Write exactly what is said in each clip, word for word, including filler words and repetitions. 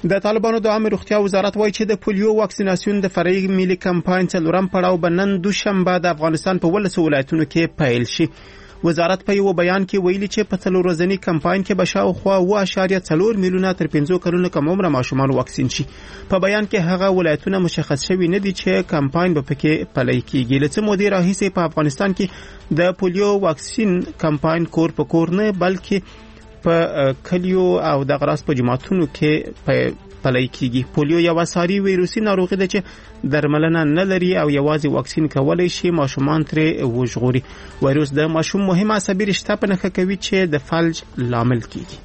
د طالبانو د عامه روغتیا وزارت وایي چې د پولیو واکسیناسیون د فرعي ملي کمپاین څلورم پړاو به نن دوشنبه د افغانستان په ولسو ولایتونو کې پیل شي. وزارت په یو بیان کې ویلي چې په څلور ورځني کمپاین کې به شاوخوا اوه اعشاریه څلور میلیونه تر پنځه کلونو کم عمره ماشومان واکسین شي. په بیان کې هغه ولایتونه مشخص شوي نه دي چې کمپاین به پکې پلی کیږي. له څه مودې راهیسې په افغانستان کې د پولیو واکسین کمپاین کور په کور نه بلکې په کلیو او د غراس په جماعتونو کې پلی کیږي. پولیو یو ساري ویروسي ناروغي ده چې درملنه نه لري او یوازې واکسین کولای شي ماشومان ترې وژغوري. ویروس د ماشوم مهم عصبي رشته په نښه کوي چې د فلج لامل کیږي.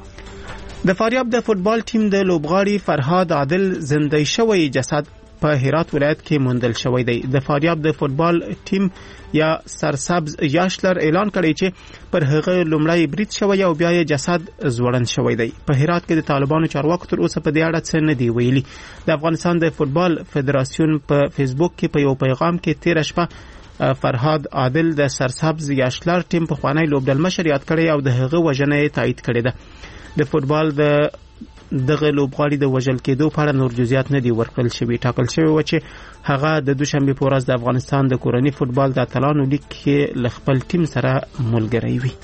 د فاریاب د فوتبال ټیم د لوبغاړي فرهاد عادل زنده‌ای شوی جسد په هرات ولایت کې موندل شوی دی. د فاریاب د فوتبال ټیم یا سرسبز یاشلر اعلان کړی چې پر هغه لومړی برید شوی او بیا یې جسد زوړند شوی دی. په هرات کې د طالبانو چارواکو تر اوسه په دې اړه څه نه دی ویلي. د افغانستان د فوتبال فدراسیون په فیسبوک کې په یو پیغام کې تیر شپه فرهاد عادل د سرسبز یاشلر ټیم په خوانی لوبډل مشر یاد کړی او د هغه وژنه تایید کړې ده. د فوتبال د دغه لوبغاړي د وژل کېدو په اړه نور جزئیات نه دي ورکړل شوي. ټاکل شوی و چې هغه د دوشنبه په ورځ د افغانستان د کورني فوتبال د اتلانو لیګ کې له خپل ټیم سره ملګری وي.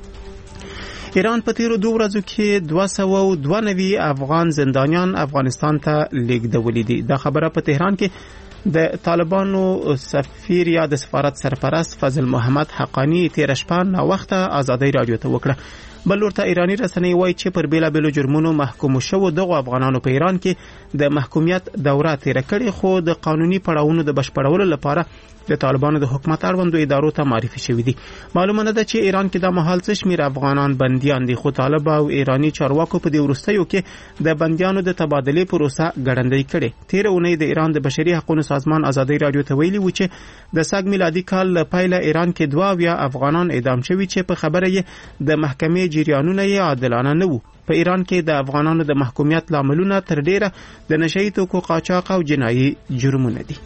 ایران په تیرو دوه ورځو کې دوه سوه او دوه نوي افغان زندانیان افغانستان ته لیږدولي دي. دا خبره په تهران کې د طالبانو سفیر یا د سفارت سرپرست فضل محمد حقانی تیر شپه ناوخته آزادۍ رادیو ته وکړه. بل ورته ایرانی رسنۍ وایي چې پر بیلابیلو جرمونو محکوم شوو دغو افغانانو په ایران کې د محکومیت دوره تیره کړې، خو د قانوني پړاوونو د بشپړولو لپاره د طالبانو د حکومت اړوندو ادارو ته معرفي شوي دي. معلومه نه ده چې ایران کې د مهال څه شمېر افغانان بندیان دي، خو طالب او ایرانی چارواکو په دې وروستیو کې د بندیانو د تبادلې پروسه ګړندۍ کړې. تېره اونۍ د ایران د بشري حقوقو سازمان آزادۍ رادیو ته ویلي و چې د سږ میلادي کال له پیله ایران کې دوه اویا افغانان اعدام شوي چې په خبره یې د محکمې جریانونه یې عادلانه نه وو. په ایران کې د افغانانو د محکومیت لاملونه تر ډیره د نشئی توکو قاچاق او جنایي جرمونه دي.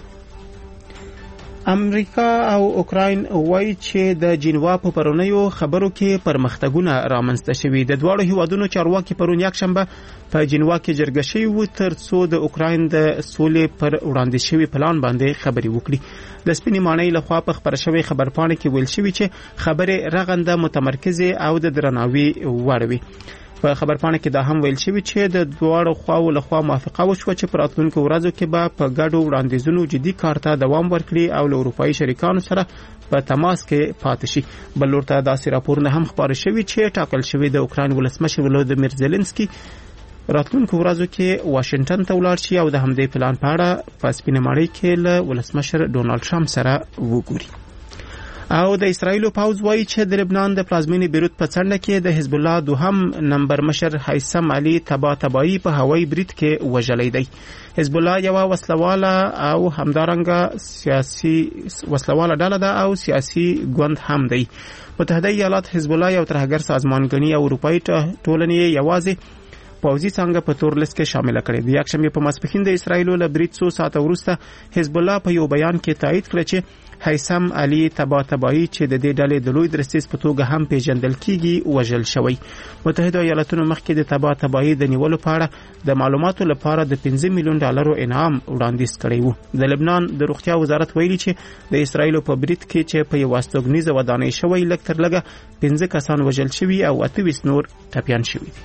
امریکا او اوکراین وایي چې د جنوا په پرونیو خبرو کې پرمختګونه رامنځته شوي. د دواړو هیوادونو چارواکي پرون یکشنبه په جنوا کې جرګه شوي وو تر څو د اوکراین د سولې پر وړاندې شوي پلان باندې خبرې وکړي. د سپینې ماڼۍ لخوا په خبر شوی خبرپاڼه کې ویل شوي چې خبرې رغنده متمرکزه او د درناوي وړ وي. په خبرپاڼه کې دا هم ویل شوی چې د دواړو خواو لخوا موافقه وشوه چې پر راتلونکو ورځو کې به په ګډو وړاندیزونو جدي کار ته دوام ورکړي او له اروپایي شریکانو سره په تماس کې پاتې شي. بل ورته داسې راپورونه هم خپاره شوي چې ټاکل شوی د اوکراین ولسمشر ولودیمیر زيلنسکي راتلونکو ورځو کې واشنگټن ته ولاړ شي او د همدې پلان په اړه په سپینه ماڼۍ کې له ولسمشر ډونالد ټرمپ سره وګوري. او د اسرایل پاوز وایي چې د لبنان د پلازمینې بیروت په څنډه کې د حزب الله دوهم نمبر مشر هیثم علي تبا تبایی په هوایي برید کې وژلی دی. حزب الله یو وسلواله او همدارنګه سیاسي وسلواله ډله ده او سیاسي ګوند هم دی. متحده ایالات حزب الله یو ترهګر سازمان ګڼي او اروپایي ټولنې یوازې پوځي څنګه په تور لیست کې شامل کړي. د یکشنبه په ماسپښین د اسرایل له برید څو ساعته وروسته حزب الله په یو بیان کې تایید کړ چې هیثم علي تبا تبایی چې د دې ډلې د لوی درستیز په توګه هم پیژندل کیږي وژل شوی. متحده ایالاتونو مخکې د تبا تبایی د نیولو په اړه د معلوماتو لپاره د پنځه میلیون ډالرو انعام وړاندیز کړی و. د لبنان د روغتیا وزارت ویلي چې د اسرایل په برید کې چې په یو واستوګنیزه ودانۍ شوی لږ تر لږه پنځه کسان وژل شوي او اته ویشت نور ټپیان شوي دي.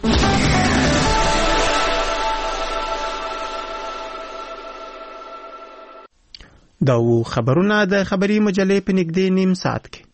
دا و خبرونه د خبري مجلې په نږدې نیم ساعت کې.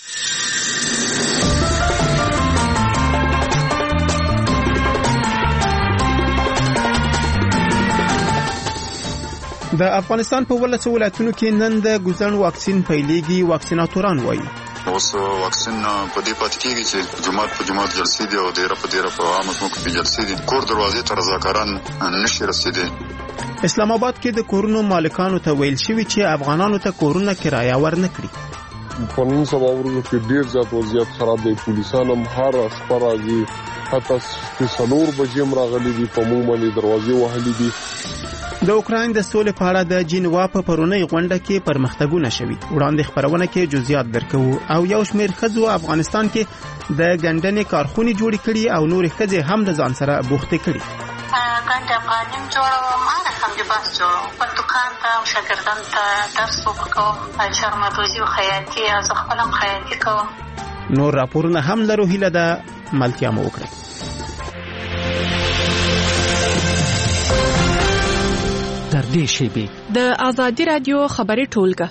د افغانستان په ولسو ولایتونو کې نن د ګوزن واکسین پیلېږي. واکسیناتوران وایي اوس واکسین په دې پات کېږي چې جماعت په جماعت جلسې دي او ډیره په ډیره په عامه ځمکو په جلسې دي. کور دروازې ته رضاکاران نشي رسیدي. اسلام آباد کې د کورونو مالکانو ته ویل شوی چې افغانانو ته کورونه کرایه ورنکړي. په نن سبا ورځو کې ډیر زیات وضعیت خراب دی. پولیسان هم هر شپه راځي، حتی څلور بجې هم راغلي دي، په موږ باندې دروازې وهلي دي. د اوکراین د سولې په اړه د جنوا په پرونی غونډه کې پرمختګونه شوي. وړاندې خبرونه کې جزئیات درکو او یو شمېر ښځو افغانستان کې د ګندنې کارخونې جوړې کړي او نورې ښځې هم د ځان سره بوختې کړي. ګنډ افغانیم جوړوم، هغه هم د بحث جوړوم. په دوکان ته او شاګردانو ته درس ورکوم، چارمدوزي او خیاطي، او زه خپله هم خیاطي کوم. نور راپورونه هم لرو، هیله ده ملتیا مو وکړئ. تر دې شیبې د آزادي رادیو خبري ټولګه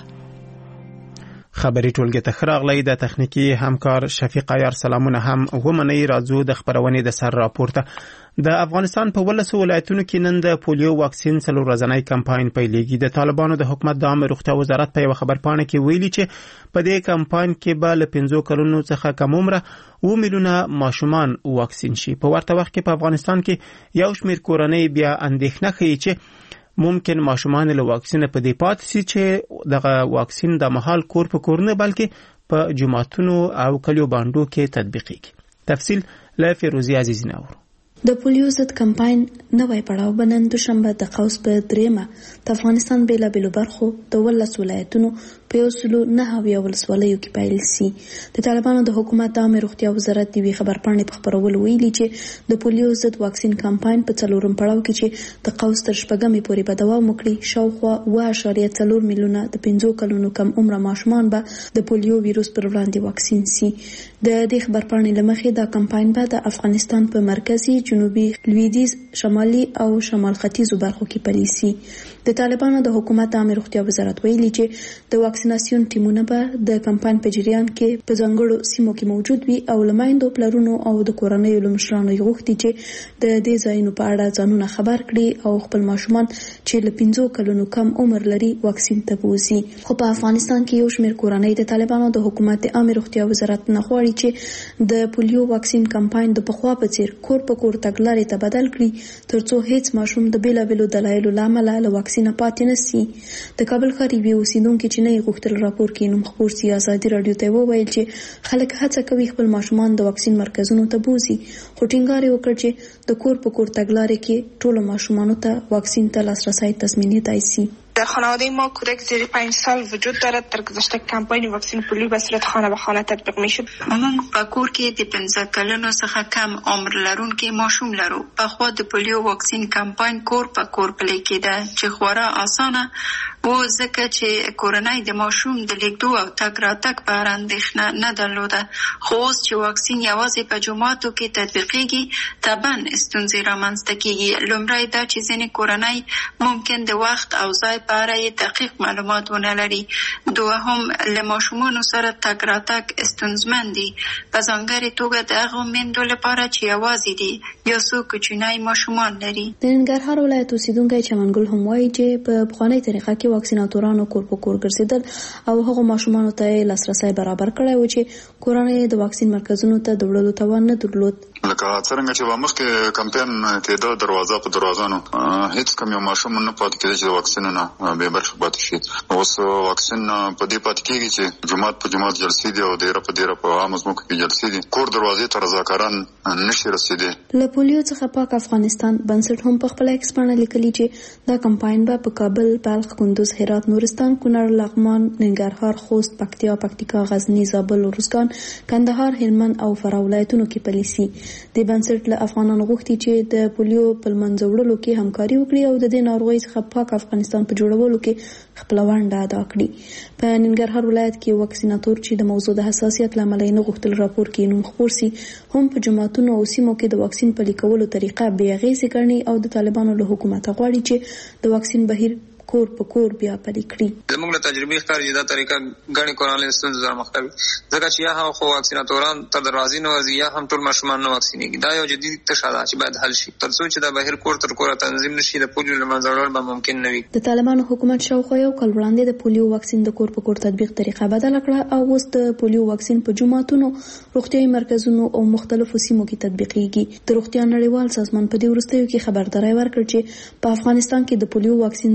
خبري ټولګه ته خراغلی د تخنیکی همکار شفیق عیار سلامونه هم ومني. راځو د خبرونې د سر راپورته. د افغانستان په ولسو ولایتونو کې نن د پولیو واکسین څلور ورځنی کمپاین پیلېږي. د طالبانو د حکومت د عامه روغتیا وزارت په یو خبرپاڼه کې ویلي چې په دې کمپاین کې به له پنځو کلونو څخه کم عمره و میلیونه ماشومان واکسین شي. په ورته وخت کې په افغانستان کې یو شمېر کورنۍ بیا اندېښنه ښیي چې ممکن ماشومان له واکسین په دې پاتې شي چې دغه واکسین د مهال کور په کور نه بلکې په جماعتونو او کلیو باندو کې تطبیقیږي. تفصیل له فیروزی عزیز ناور. د پولیو ضد کمپاین نوی پړاو به نن دوشنبه د قوس په دریمه د افغانستان بیلابیلو برخو د ولس ولایتونو په یو سلو نهه اویا ولسوالیو کې پیل سي. د طالبانو د حکومت د عامه روغتیا وزارت د وی خبرپاڼې په خبرولو ویلي چې د پولیو ضد واکسین کمپاین په څلورم پړاو کې چې د قوس تر شپږمې پورې به دوام وکړي، شاوخوا اوه اعشاریه څلور میلیونه د پنځو کلونو کم عمره ماشومان به د پولیو ویروس پر وړاندې واکسین سي. د دې خبرپاڼې له مخې دا کمپاین به د افغانستان په مرکزي، جنوبي، لویدیځ، شمالي او شمال ختیځو برخو کې پلي سي. د طالبانو د حکومت د عامه روغتیا وزارت ویلي چې د واکسیناسیون ټیمونه به د کمپاین په جریان کې په ځانګړو سیمو کې موجود وي او له میندو، پلرونو او د کورنیو له مشرانو یې غوښتي چې د دې ځایونو په اړه ځانونه خبر کړي او خپل ماشومان چې له پنځو کلونو کم عمر لري واکسین ته بوزي. خو په افغانستان کې یو شمېر کورنۍ د طالبانو د حکومت د عامه روغتیا وزارت نه غواړي چې د پولیو واکسین کمپاین د پخوا په څیر کور په کور تګلارې ته بدل کړي، ترڅو هیڅ ماشوم د بیلابیلو دلایلو له امله له واکسینه پاتې نه سي. د کابل ښار یوې اوسیدونکې چې نه یې غوښتل راپور کې نوم خپور سي، ازادي راډیو ته وویل چې خلک هڅه کوي خپل ماشومان د واکسین مرکزونو ته بوزي، خو ټینګار یې وکړ چې د کور په کور تګلارې کې ټولو ماشومانو ته واکسین ته لاسرسی تضمینېدای سي. در خانواده ما کودک زیر پنج سال وجود دارد. در گذشته کمپاین واکسین پولیو به صورت خانه به خانه تطبیق می شد. موږ په کور کې د پنځه کلونو څخه کم عمر لرونکي ماشوم لرو. په خوا د پولیو واکسین کمپاین کور په کور پلی کېده چې خورا اسانه و، ځکه چې کورنۍ د ماشوم د لیږدو او تګ راتګ په اړه اندېښنه نه درلوده. خو اوس چې واکسین یوازې په جوماتو کې تطبیقېږي، طبعا ستونزې رامنځته کېږي. لومړی دا چې ځینې کورنۍ ممکن د وخت او ځای په اړه دقیق معلومات ونه لري. دوهم، له ماشومانو سره تګ راتګ ستونزمن دي، په ځانګړې توګه د هغو میندو لپاره چې یوازې دي یا څو کوچنی ماشومان لري. د ننګرهار ولایت اوسیدونکی چمنګل هم وایي چې په پخوانۍ طریقه کې واکسیناتورانو کور په کور ګرځېدل او هغو ماشومانو ته لاسرسی برابر کړی و چې کورنۍ د واکسین مرکزونو ته د وړلو توان نه درلود. لکه څرنګه چې مخکې کمپاین کېده دروازه په دروازانو هیڅ کم یو ماشوم نه پاتې کېده چې د واکسینونو بې برخې پاتې شي. اوس واکسین په دې پاتې کېږي چې جومات په جومات جلسې دي او دیره په دیره په عامه ځمکو کې جلسې دي. کور دروازې ته رضاکاران نشي رسېدی. له پولیو څخه پاک افغانستان بنسټ هم په خپله ایکس پاڼه لیکلي چې دا کمپاین به په کابل، بلخ، کندوز، هرات، نورستان، کونړ، لغمان، ننګرهار، خوست، پکتیا، پکتیکا، غزني، زابل، ارزګان، کندهار، هلمند او فراه ولایتونو کې پلي سي. د بنسټ له افغانانو غوښتي چې د پولیو په له منځه وړلو کې همکاري وکړي او د دې ناروغۍ څخه پاک افغانستان په جوړولو کې خپله ونډه ادا کړي. په ننګرهار ولایت کې واکسیناتور چې د موضوع د حساسیت له امله یې نه غوښتل راپور کې نوم خپور سي، هم په جوماتونو او سیمو کې د واکسین پلي کولو طریقه بې اغېزې ګڼي او د طالبانو له حکومته غواړي چې د واکسین بهیر کور په کور بیا پلي کړي. زموږ له تجربې ښکاري چې دا طریقه ګڼې کورنۍ ستونزو سره مخ کوي، ځکه چې یا هم خو واکسیناتوران تر دروازې نه وځي یا هم ټول ماشومان نه واکسینېږي. دا یو جدي تشه ده چې باید حل شي، تر څو چې دا بهیر کور تر کوره تنظیم نشي د پولیو له منځه وړل به ممکن نه وي. د طالبانو حکومت شاوخوا یو کال وړاندې د پولیو واکسین د کور په کور تطبیق طریقه بدله کړه او اوس د پولیو واکسین په جوماتونو، روغتیایي مرکزونو او مختلفو سیمو کې تطبیقېږي. د روغتیا نړیوال سازمان په دې وروستیو کې خبرداری ورکړ چې په افغانستان کې د پولیو واکسین د کور په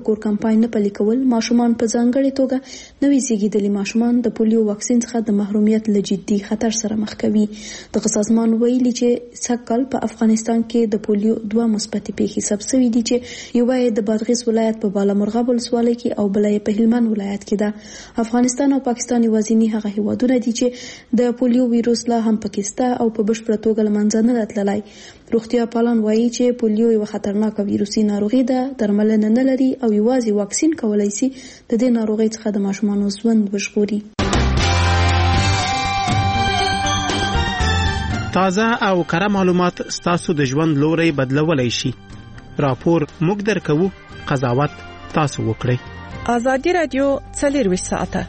په کور کمپاین نه پلي کول ماشومان په ځانګړې توګه نوي زیږیدلي ماشومان د پولیو واکسین څخه د محرومیت له جدي خطر سره مخ کوي. دغه سازمان ویلي چې سږکال په افغانستان کې د پولیو دوه مثبتې پیښې ثبت شوي دي چې یوه یې د بادغیس ولایت په بالامرغاب ولسوالۍ کې او بله یې په هلمند ولایت کې ده. افغانستان او پاکستان یوازیني هغه هیوادونه دي چې د پولیو ویروس لا هم پکې شته او په بشپړه توګه له منځه نه ده تللی. روغتیا پالان وایي چې پولیو یوه خطرناکه ویروسي ناروغي ده، درملنه نه لري او یوازې واکسین کولی شي د دې ناروغۍ څخه د ماشومانو ژوند وژغوري. تازه او کره معلومات ستاسو د ژوند لوري بدلولی شي. راپور موږ درکوو، قضاوت تاسو وکړئ. ازادي رادیو څلورویشت ساعته.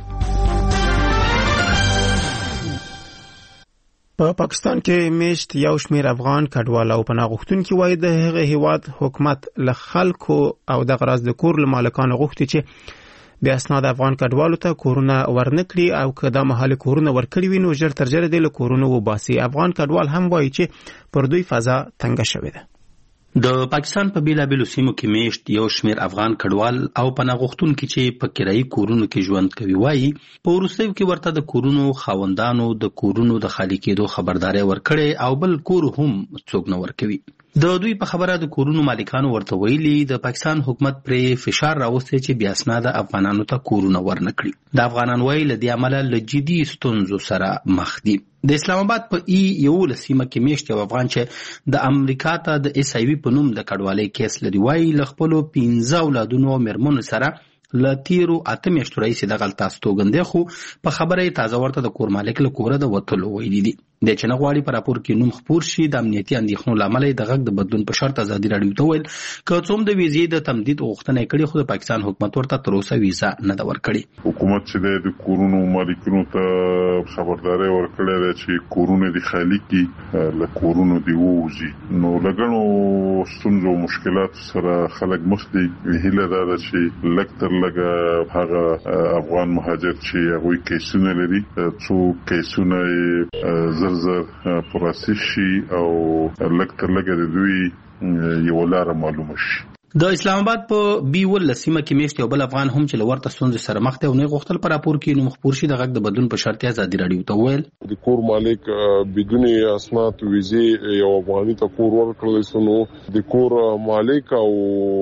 په پاکستان کې میشت یو شمیر افغان کډوال او پناه غوښتونکي وایي د هغه هیواد حکومت له خلکو او د غراض د کور له مالکانو غوښتي چې بیا اسناد افغان کډوالو ته کورونه ورنکړي او که دا مهال کورونه ورکړي وي نو ژر تر ژره د له کورونو وباسي. افغان کډوال هم وایي چې پر دوی فضا تنګه شوې ده. د پاکستان په بیلابیلو سیمو کې میشت یو شمیر افغان کډوال او پناه غوښتونکي چې په کرایي کورونو کې ژوند کوي وایي په وروستیو کې ورته د کورونو خاوندانو د کورونو د خالي کېدو خبرداري ورکړي او بل کور هم څوک نه ورکوي. د دوی په خبره د کورونو مالکانو ورته ویلي د پاکستان حکومت پرې فشار راوستی چې بیا اسناد افغانانو ته کورونه ورنکړي. د افغانان وایي له دې امله له جدي ستونزو سره مخ دي. د اسلام آباد په ای یولس سیمه کې میشت یو افغان چې د امریکا ته د ایس آی وي په نوم د کډوالۍ کیس لري وایي له خپلو پنځه اولادونو او مېرمنو سره له تیرو اته میاشتو راهیسې دغلته استوګن خو په خبره یې تازه ورته د کور مالک له کوره د وتلو ویلي دي. د چې نه غواړي په راپور کې نوم خپور شي د امنیتي اندېښنو له امله یې د غږ د بدلون په شرط ازادي راډیو ته وویل که څه هم د ویزې د تمدید غوښتنه یې کړې خو د پاکستان حکومت ورته تر اوسه ویزه نه ده ورکړې. حکومت چې د کورونو مالکینو ته خبرداري ورکړې ده چې کورونه دي خالي کړي له کورونو دي ووځي نو لګنو ستونزو مشکلات سره خلک مخ دي. هیله ده چې لږ تر لږه هغه افغان مهاجر چې هغوی کیسونه لري څو کیسونه زر زر پروسس شي او لږ تر لږه د دوی یو لاره معلومه شي. د اسلام آباد په بی ول سیمه کې میشت یو بل افغان هم چې لورته ستونزې سره مخ دی او نه غوښتل په راپور کې نوم خپور شي د غږ د بدلون په شرط ازادي راډیو ته وویل د کور مالک بدون اسناد ویزې یو افغاني ته کور ورکړل شو نو د کور مالک او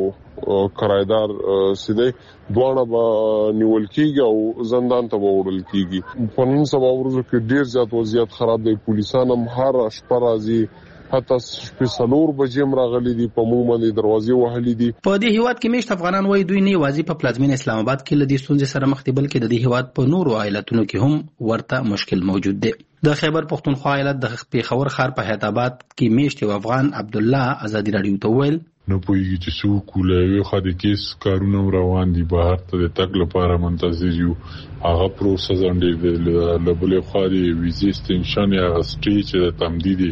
کرایدار سیده دوانه به نیول کیږي او زندان ته وړل کیږي. په نن سبا ورځو کې ډیر زیات وضعیت خراب دی. پولیسان هم هر شپه راځي حتی سپیڅلور بجې راغلي دي په موږ باندې دروازې وهلي دي. په دې هیواد کې میشت افغانان وایي دوی نه یوازې په پلازمین اسلام آباد کې لدی ستونزې سره مخ دي بلکې د دې هیواد په نورو ایالتونو کې هم ورته مشکل موجود دی. د خیبر پختونخوا ایالت د پیښور ښار په حیات آباد کې میشت یو افغان عبد الله ازادي راډیو ته ویل نو پوهیږي چې څوک ولوي خو د کیس کارونه روان دي بهر ته د تګ لپاره منتظر یو هغه پروسه ځنډي د لبلې خو د ویزې استنشن یا سټیج د تمدید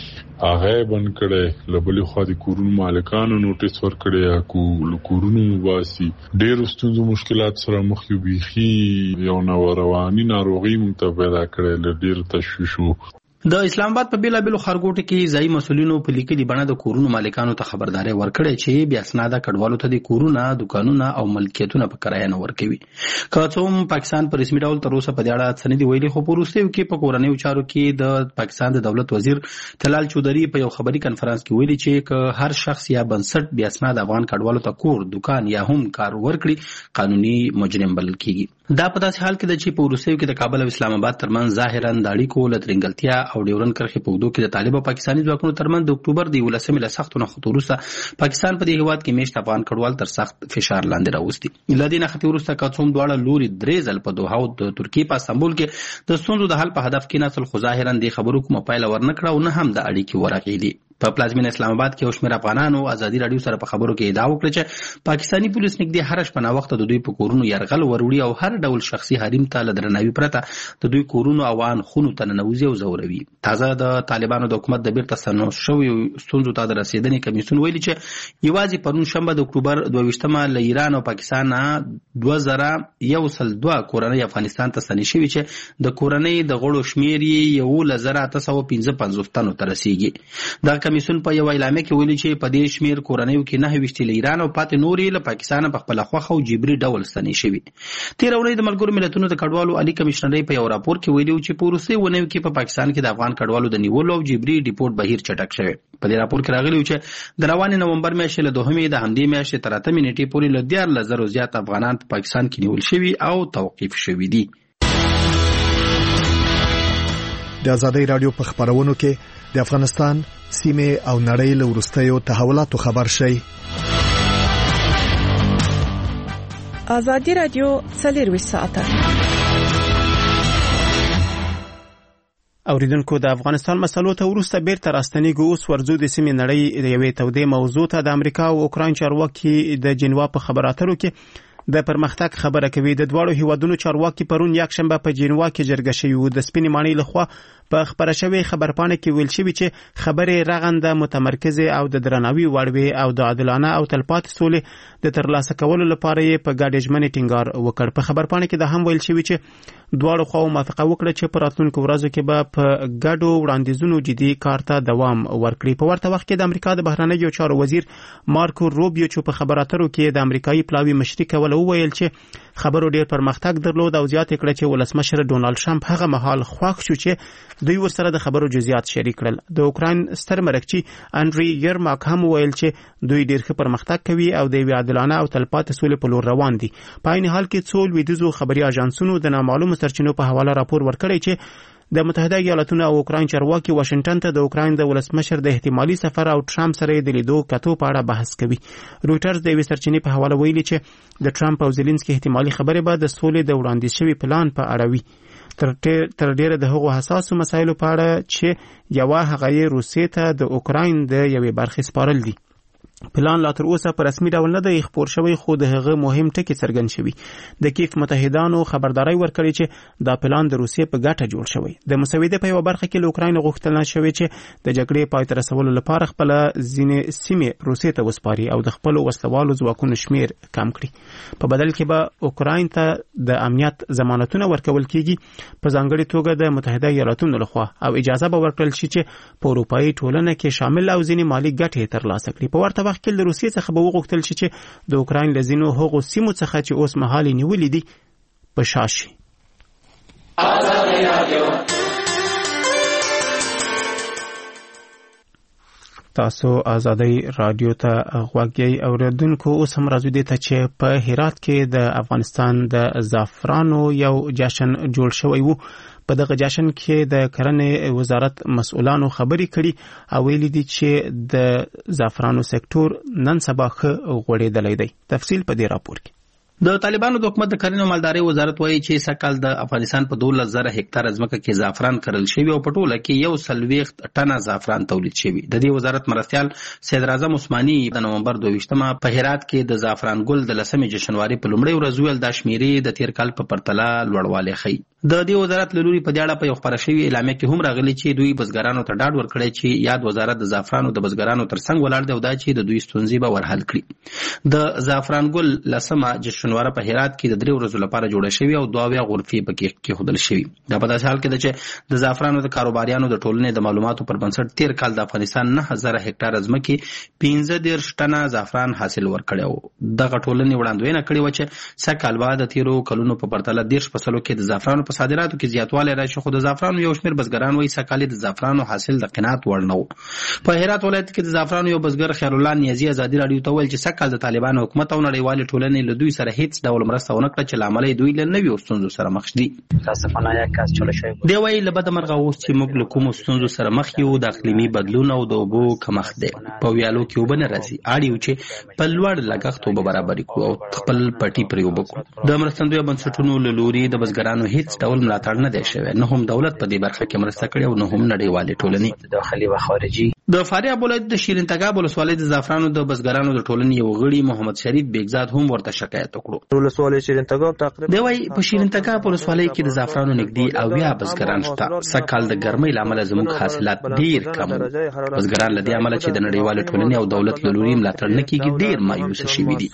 هغه بند کړي لبلې خو د کورونو مالکانو نوټیس ورکړي یا کو کورونو واسي ډېر ستونزو مشکلات سره مخ یو بيخي یو نو رواني ناروغي متباده کړي ل ډېر تشویشو. د اسلام آباد په بیلابیلو ښارګوټو کې ځایي مسؤلینو په لیکلي بڼه د کورونو مالکانو ته خبرداري ورکړې چې بیا اسناد کډوالو ته د کورونه دکانونه او ملکیتونه په کرایه نه ورکوي. که څه هم پاکستان په رسمي ډول تر اوسه په دې اړه څه نه دي ویلي خو په وروستیو کې په کورنیو چارو کې د پاکستان د دولت وزیر تلال چودري په یو خبري کنفرانس کې ویلي چې که هر شخص یا بنسټ بیا اسناد افغان کډوالو ته کور دکان یا هم کار ورکړي قانوني مجرم بلل کیږي. دا په داسې حال کې ده چې په وروستیو کې د کابل او اسلام آباد ترمنځ ظاهرا د اړیکو له ترنګلتیا او ډیورن کرښې په اوږدو کې د طالب او پاکستاني ځواکونو ترمنځ د اکتوبر د یولسمې له سختو نښتو وروسته پاکستان په دې هیواد کې میشت افغان کډوال تر سخت فشار لاندې راوستي. له دې نښتې وروسته که څه هم دواړه لوري درې ځل په دوحه او د ترکیې په استانبول کې د ستونزو د حل په هدف کې نسل خو ظاهرا دې خبرو کومه پایله ورنکړه او نه هم د اړیکې ورغېدي. په پلازمین اسلام آباد کې یو شمېر افغانانو ازادي راډیو سره په خبرو کې ادعا وکړه چې پاکستاني پولیس نږدې هر شپه ناوخته د دوی په کورونو یرغل وروړي او هر ډول شخصي حریم ته له درناوي پرته د دوی کورونو او ان خونو ته ننوځي او ځوروي. تازه د طالبانو د حکومت د بیرته ستنو شویو ستونزو ته د رسیدنې کمیسیون ویلي چې یوازې پرون شنبه د اکتوبر دوه ویشتمه له ایران او پاکستان دوه زره یو سل دوه کورنۍ افغانستان ته ستنې شوي چې د کورنۍ د غړو شمېر یې یولس زره اته سوه پنځه پنځوس تنو ته رسیږي. دغه کمیسیون په یو اعلامیه کې ویلي چې په دې شمیر کورنیو کې نه ویشت له ایران او پاتې نورې له پاکستان په خپل خوخه او جبري ډول ستنې شوي. تیر ورځ د ملګرو ملتونو د کډوالو عالی کمشنرۍ په یو راپور کې ویلي چې په وروستي ونیو کې په پاکستان کې د افغان کډوالو د نیولو او جبري ډیپورټ بهیر چټک شوی. په دې راپور کې راغلی چې د روانې نومبر میاشتې له دوهمې د همدې میاشتې تر اتمې نیټې پورې له دیارلس زرو زیات افغانان په پاکستان کې نیول شوي او توقیف شوي دي. د ازادۍ رادیو په خبرونو کې د افغانستان سیمه او نړۍ له وروستیو تحولاتو خبر شي. ازادۍ رادیو څلور ساعته. اوریدونکو د افغانستان مسلو ته ورسته بیرته راستنیږو. اوس ورځو د سیمې نړۍ د یوې تودې موضوع ته د امریکا او اوکراین چارواکي د جنوا په خبراترو کې د پرمختګ خبره کوي. د دواړو هیوادونو چارواکي پرون یک شنبه په جنوا کې جرګه شوي وو. د سپینې ماڼۍ لخوا په خبره شوی خبرپاڼه کې ویل شوی چې خبرې رغنده متمرکزه او د درناوي وړ وي او د عادلانه او تلپاتې سولې د ترلاسه کولو لپاره یې په ګډه ژمنې ټینګار وکړ. په خبرپاڼه کې د هم ویل شوی چې دواړو خواو موافقه وکړه چې په راتلونکو ورځو کې به په ګډو وړاندیزونو جدي کار ته دوام ورکړي. په ورته وخت کې د امریکا د بهرنیو چارو وزیر مارکو روبیو چې په خبراترو کې د امریکایي پلاوی مشري کوله وویل چې خبرو ډیر پرمختګ درلود او زیات کړه چې ولسمشر ډونالد ټرمپ هغه مهال خوښ شو چې دوی ورسره د خبرو جزئیات شریک کړل. د اوکراین ستر مرکچی انډری یرماک هم ویل چې دوی ډیر ښه پرمختګ کوي او د یو عادلانه او تلپاتې سولې په لور روان دي. په عین حال کې څو لویدیځو خبري اژانسونو د نامعلومو سرچینو په حواله راپور ورکړی چې د متحده ایالاتونو او اوکراین چارواکي واشنگټن ته د اوکراین د ولسمشر د احتمالي سفر او ټرمپ سره د لیدو کتو په اړه بحث کوي. رويټرز د یوې سرچینې په حواله ویلي چې د ټرمپ او زيلنسکي احتمالي خبرې به د سولې د وړاندیز شوی پلان په اړه وي. تر ډیره د هغو حساسو مسایلو په اړه چې یوه هغه یې روسیې ته د اوکراین د یوې برخې سپارل دي. پلان لا تر اوسه په رسمي ډول نه دی خبر شوی خو د هغه مهم ټکی څرګند شوی. د کیف متحدانو خبرداري ورکړي چې دا پلان د روسیې په ګټه جوړ شوی. د مسودې په یو برخه کې له اوکراین غوښتنه شوې چې د جګړې پای ته رسولو لپاره خپل ځینې سیمې روسیې ته وسپاري او د خپل وسلوالو ځواکونو شمیر کم کړي. په بدل کې به اوکراین ته د امنیت ضمانتونه ورکول کیږي په ځانګړي توګه د متحده ایالاتونو لخوا او اجازه به ورکړل شي چې په اروپאי ټولنه کې شامل او ځینې مالی ګټې ترلاسه کړي. په ورته وخت کې د روسیې څخه به وغوښتل شي چې د اوکراین له ځینو هغو سیمو څخه چې اوس مهال نیولې دي په شا شي. تاسو ازادۍ رادیو ته غوږ یې اوریدونکو. اوس هم راځو دې ته چې په هرات کې د افغانستان د زعفرانو یو جشن جوړ شوی وو. په دغه جشن کې د کرنې وزارت مسؤلانو خبرې کړي او ویلي دي چې د زعفرانو سکتور نن سبا ښه غوړېدلی دی. تفصیل په دې راپور کې. د طالبانو د حکومت د کرنې او مالدارۍ وزارت وایي چې سږکال د افغانستان په دولس زره هکتاره ځمکه کې زعفران کرل شوی او په ټوله کې یو څلوېښت ټنه زعفران تولید شوی. د دې وزارت مرستیال سید اعظم عثماني د نومبر دوه ویشتمه په هرات کې د زعفران ګل د لسمې جشنواري په لومړۍ ورځ ویل دا شمیرې د تیر کال په پرتله لوړوالی ښیي. د دې وزارت له لوري په دې اړه په یو خپره شوې اعلامیه کې هم راغلي چې دوی بزګرانو ته ډاډ ورکړی چې یاد وزارت د زعفرانو د بزګرانو ترڅنګ ولاړ دی او دا چې د دوی ستونزې به ورحل کړي. د زعفران ګل لسمه جشنواره په هرات کې د درې ورځو لپاره جوړه شوې او دوه اویا غرفې پکې کېښودل شوي. دا په داسې حال کې ده چې د زعفرانو د کاروباریانو د ټولنې د معلوماتو پر بنسټ تیر کال د افغانستان نه زره هکتاره ځمکې پنځه دېرش ټنه زعفران حاصل ورکړی و. دغه ټولنې وړاندوینه کړې وه چې سږکال به د تیرو کلونو په پرتله دېرش فصلو کې د زعفرانو په صادراتو کې زیاتوالی راشي خو د زعفرانو یو شمېر بزګران وایي سږکال د زعفرانو حاصل د قناعت وړ نه و. په هرات ولایت کې د زعفرانو یو بزګر خیرالله نیازي ازادي راډیو ته وویل چې سږکال د طالبانو حکومت او نړیوالې ټولنې له دوی سره هیڅ ډول مرسته ونه کړه چې له امله دوی له نویو ستونزو سره مخ دي. دی وایي له بده مرغه اوس چې موږ له کومو ستونزو سره مخ یو د اقلیمي بدلون او د اوبو کمښت دی. په ویالو کې اوبه نه راځي. اړ یو چې په لوړ لګښت اوبه برابرې کړو او خپل پټي پرې اوبه کړو. د مرستندویه بنسټونو له لوري د بزګرانو هیڅ ډول ملاتړ نه دی شوی. نه هم دولت په دې برخه کې مرسته کړې او نه هم نړیوالې ټولنې داخلي و خارجي. د فاریاب ولایت د شیرین تګاب ولسوالۍ د زعفرانو د بزګرانو د ټولنې یو غړي محمد شریف بیگزاد هم ورته شکایت وکړو. ولسوالۍ شیرین تګاب تقریبا دی وايي په شیرین تګاب ولسوالۍ کې د زعفرانو نږدې اویا بزګران شته. سږکال د ګرمۍ له امله زموږ حاصلات ډیر کم وو. بزګران له دې امله چې د نړیوالې ټولنې او دولت له لوري ملاتړ نه کیږي ډیر مایوسه شوي دي.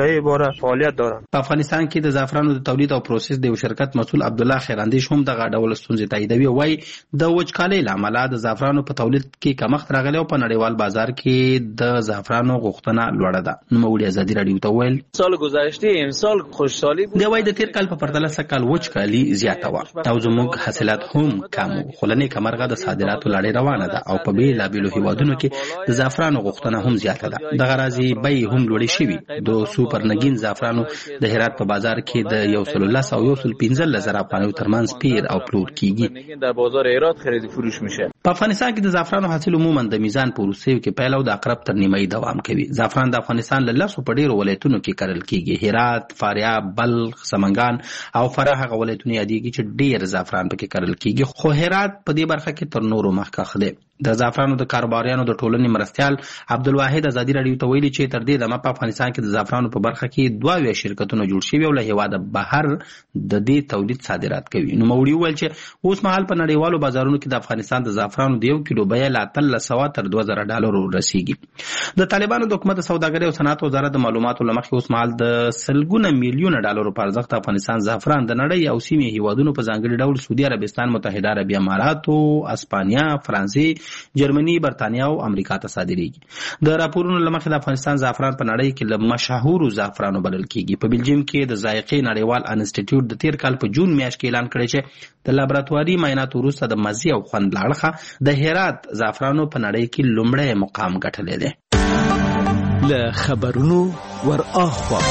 په افغانستان کې د زعفرانو د تولید او پروسس د یو شرکت مسؤل عبدالله خیراندیش هم دغه ډول ستونزې تاییدوي. وايي د وچکالۍ له امله د زعفرانو په تولید کې کمښت راغلی او په نړیوال بازار کې د زعفرانو غوښتنه لوړه ده. نوموړي ازادي راډیو ته ویل سال گذشته امسال خوشحالي دی وای د تیر کال په پرتله سکال وچ کالی زیاته و او زموږ حاصلات هم کم وو، خو لنې کمرغه د صادراتو لړۍ روانه ده او په بیلابیلو هیوادونو کې د زعفرانو غوښتنه هم زیاته ده. دغه راځي بیې هم لوړې شوي. د سوپر نګین زعفرانو د هرات په بازار کې د یو سل لس او یو سل پنځه زره افغانیو ترمنځ پیر او پلور کیږي. در بازار هرات خرید فروش میشه. په افغانستان کې د زعفرانو حاصل عموما د میزان په وروستیو کې پیل او د عقرب تر نیمایي دوام کوي. زعفران د افغانستان له لسو په ډیرو ولایتونو کې کرل کیږي. هرات، فاریاب، بلخ، سمنګان او فراه هغه ولایتونه یادېږي چې ډیر زعفران پکې کرل کیږي، خو هرات په دې برخه کې تر نورو مخکښ دی. د زعفرانو د کاروباریانو د ټولنې مرستیال عبدالواحد ازادي راډیو ته ویلي چې تر دې دمه په افغانستان کې د زعفرانو په برخه کې دوه اویا شرکتونه جوړ شوي او له هیواده بهر د دې تولید صادرات کوي. نوموړي وویل چې اوس مهال په نړیوالو بازارونو کې د افغانستان د زعفرانو د یو کیلو بیه له اتلس سوه تر دوه زره ډالرو رسیږي. د طالبانو د حکومت د سوداګرۍ او صنعت وزارت د معلوماتو له مخې اوس مهال د سلګونه میلیونه ډالرو په ارزښت افغانستان زعفران د نړۍ او سیمې هیوادونو په ځانګړي ډول سعودي عربستان، متحده عربي اماراتو، اسپانیا، فرانسې، جرمني، برتانیا او امریکا ته صادریږي. د راپورونو له مخې د افغانستان زعفران په نړۍ کې له مشهورو زعفرانو بلل کیږي. په بلجیم کې د ذایقې نړیوال انسټیټیوټ د تیر کال په جون میاشت کې اعلان کړی چې د لابراتواري معایناتو وروسته د مزې او خوند له اړخه د هرات زعفرانو په نړۍ کې لومړی مقام ګټلی دی. له خبرونو ور اخوا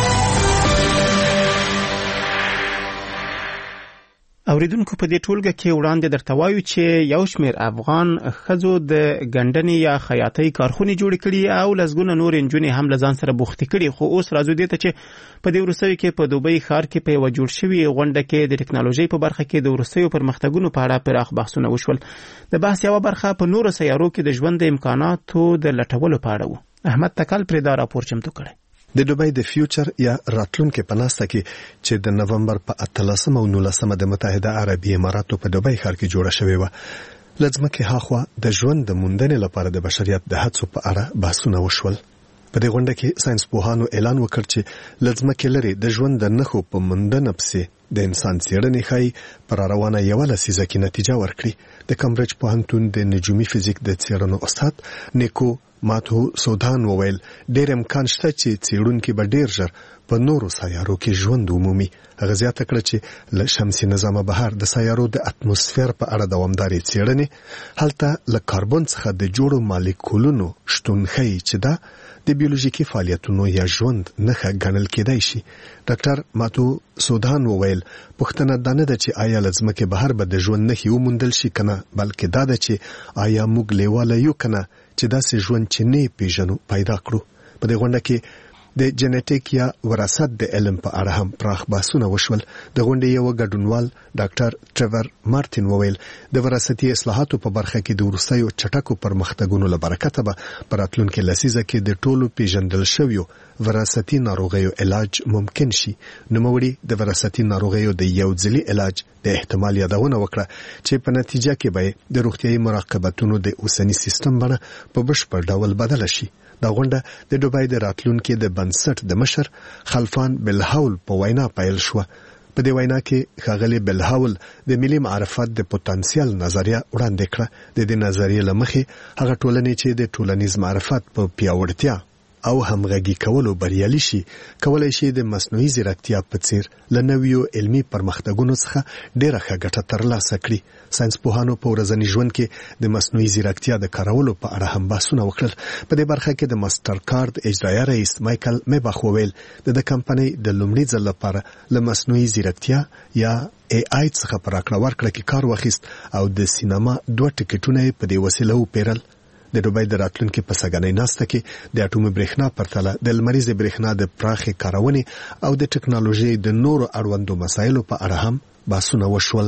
اوریدونکو په دې ټولګه کې وړاندې درته وایو چې یو شمېر افغان ښځو د ګنډنې یا خیاطۍ کارخونې جوړې کړي او لسګونه نور نجونې هم له ځان سره بوختې کړي. خو اوس راځو دې ته چې په دې وروستیو کې په دوبۍ ښار کې په یوه جوړ شوي غونډه کې د ټکنالوژۍ په برخه کې د وروستیو پرمختګونو په اړه پراخ بحثونه وشول. د بحث یوه برخه په نورو سیارو کې د ژوند د امکاناتو د لټولو په اړه و. احمد تکل پرې دا راپور چمتو کړی. د دوبۍ د فیوچر یا راتلونکي په ناسته کې چې د نومبر په اتلسمه او نولسمه د متحده عربي اماراتو په دوبۍ ښار کې جوړه شوې وه، لځمکې هاخوا د ژوند د موندنې لپاره د بشریت د هڅو په اړه بحثونه وشول. په دې غونډه کې ساينس پوهانو اعلان وکړ چې لځمکې لري د ژوند د نښو په موندنه پسې د انسان څېړنې ښایي پر روانه یوه لسیزه کې نتیجه ورکړي. د کمبریج پوهنتون د نجومي فزیک د څېړنو استاد نیکو ماتو سودان وویل ډېر امکان شته چې څېړونکي به ډېر ژر په نورو سیارو کې ژوند ومومي. هغه زیاته کړه چې له شمسي نظامه بهر د سیارو د اتموسفیر په اړه دوامدارې څېړنې هلته له کاربن څخه د جوړو مالیکولونو شتون ښیي چې دا د بیولوژیکي فعالیتونو یا ژوند نښه ګڼل کېدای شي. ډاکټر ماتو سودان وویل پوښتنه دا نه ده چې آیا له ځمکې بهر به د ژوند نښې وموندل شي که نه، بلکې دا ده چې آیا موږ لیواله یو که نه چې داسې ژوند چې نه پیژنو پیدا کړو. په دې غونډه کې د جنټیک یا وراثت د علم په اړه هم پراخ بحثونه وشول. د غونډې یو ګډونوال ډاکټر ټریور مارټین وویل د وراثتي اصلاحاتو په برخه کې د وروستیو چټکو پرمختګونو له برکته به په راتلونکي لسیزه کې د ټولو پیژندل شویو وراثتي ناروغیو علاج ممکن شي. نوموړي د وراثتي ناروغیو د یو ځلي علاج د احتمال یادونه وکړه چې په نتیجه کې به د روغتیايي مراقبتونو د اوسنی سیستم بڼه په بشپړ ډول بدله شي. دا غونډه د دوبۍ د راتلونکي د بنسټ د مشر خلفان بلحول په وینا پیل شو. په دې وینا کې ښاغلي بلحول د ملي معرفت د پوتنسیال نظریه وړاندې کړه. د دې نظریې له مخې هغه ټولنې چې د ټولنیز معرفت په پیاوړتیا او همغږي کولو بریالي شي کولای شي د مصنوعي ځیرکتیا په څیر له نویو علمي پرمختګونو څخه ډېره ښه ګټه ترلاسه کړي. ساينس پوهانو په ورځني ژوند کې د مصنوعي ځیرکتیا د کارولو په اړه هم بحثونه وکړل. په دې برخه کې د ماستر کارد اجرایي رئیس مایکل میباخ وویل د د کمپنۍ د لومړي ځل لپاره له مصنوعي ځیرکتیا یا ای آی څخه په راکړه ورکړه کې کار واخیست او د سینما دوه ټکټونه په دې وسیله وپیرل. د دوبۍ د راتلونکي په سګنۍ ناسته کې د اټومي برېښنا پرتله د لمریزې برېښنا د پراخې کارونې او د ټکنالوژۍ د نورو اړوندو مسایلو په اړه هم بحثونه وشول.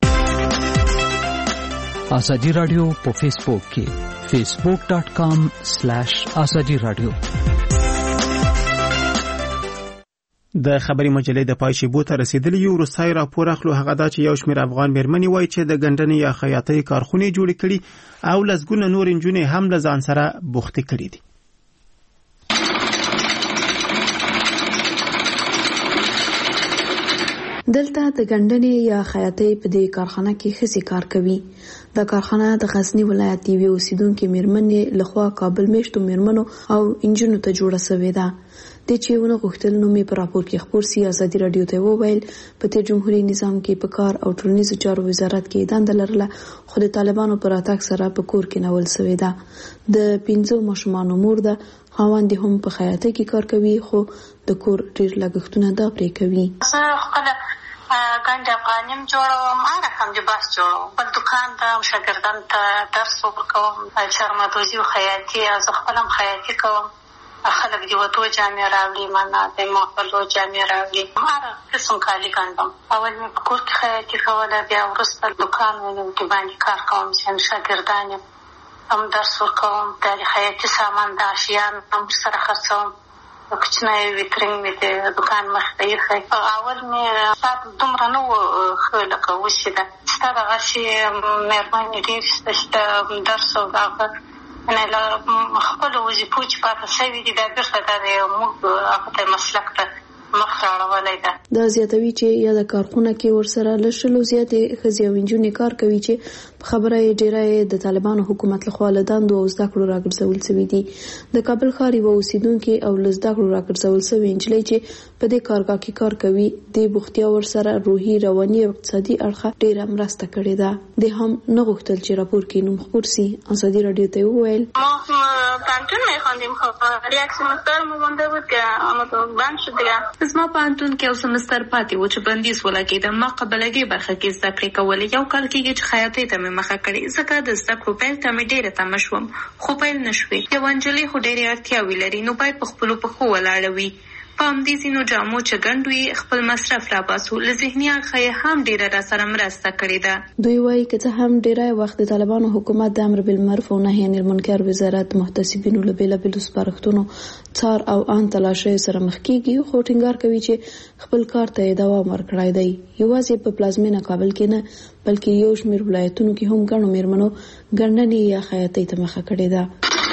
ازادي رادیو په فیسبوک کې فیسبوک ډاٹ کام سلیش ازادي رادیو. د خبري مجلې د پای شیبو ته رسیدلی یو وروستی راپور اخلو. هغه دا چې یو شمېر افغان میرمنې وایي چې د ګنډنې یا خیاطۍ کارخونې جوړې کړي او لسګونه نور نجونې هم له ځان سره بوختې کړي دي. دلته د ګندنې یا خیاطۍ په دې کارخانه کې ښځې کار کوي. دا کارخانه د غزنی ولایت یوې اوسیدونکې میرمنې لخوا کابل میشتو میرمنو او انجونو ته جوړه شوې ده. د چې ونه غوښتل نومې په راپور کې خپور سي. ازادي رادیو ته وویل په تیر جمهوریت نظام کې په کار او ټولنیزو چارو وزارت کې دنده لرله، خو د طالبانو پر راتګ سره په کور کې نول شوې ده. د پنځو ماشومانو مور ده. خاوند هم په خیاطۍ کې کار کوي، خو د کور ډیر لګښتونه دا پرې کوي. ګنډ افغانیم جوړوم، هغه هم د باس جوړوم، بل دکان ته شاګردان ته درس ورکوم، چرمدوزي او خیاطي، زه خپل هم خیاطي کوم. خلک د وتو جامې راوړي، معنا د محفلو جامې راوړي، هر قسم کالي ګنډم. اول مې په کور کې خیاطي کوله، بیا وروسته دکان مې کې باندې کار کوم چې شاګردان هم درس ورکوم. د خیاطي سامان د اشیاء هم سره خرڅوم. کوچنی ویترینګ مې د دکان مخ ته ایښی. اول مې ساعت دومره نه و ښه لکه اوس چې ده. ستا دغسې مېرمنې ډېرې شته چې د درس او هغه خپلو وظیفو چې پاته شوي دي، دا بېرته دا د موږ هغه ته مسلک ته مخ راړولی ده. دا زیاتوي چې یا د کارخونه کې ورسره له شلو زیاتې ښځې او نجونې کار کوي چې په خبره یې ډېره یې د طالبانو حکومت لخوا له دندو او زده کړو راګرځول شوي دي. د کابل ښار یوه اوسیدونکې او له زده کړو راګرځول شوې نجلۍ چې په دې کارګاه کې کار کوي، د بوختیا ورسره روحي، رواني او اقتصادي اړخه ډېره مرسته کړې ده. د هم نه غوښتل چې راپور کې نوم خپور سي. ازادي رادیو ته وویل ما پانتون میخواندیم، خب یک سمستر مونده بود که اما تو بند شد دیگه. زما پانتون کې یو سمستر پاتې و چې بندیز ولګېده. ما قبلګي برخه کې زده کړې کولې. یو کال کېږي چې خیاطۍ ته مې مخه کړې، ځکه د زده کړو پیل ته مې ډېره تمه شوم، خو پیل نه شوې. یوه نجلۍ خو ډېرې اړتیاوې لري، نو باید په خپلو پښو ولاړه وي. په همدې ځینو جامو چې ګنډو یې خپل مصرف راباسو. له ذهني اړخه یې هم ډېره راسره مرسته کړې ده. دوی وایي که څه هم ډېری وخت د طالبانو حکومت د امر بالمعروف او نهي عن المنکر وزارت محتسبینو له بېلابېلو سپارښتنو څار او ان تلاشیو سره مخ کېږي، خو ټینګار کوي چې خپل کار ته یې دوام ورکړی دی. یوازې په پلازمینه کابل کې نه، بلکې یو شمېر ولایتونو کې هم ګڼو میرمنو ګنډنې یا خیاطۍ ته مخه کړې ده.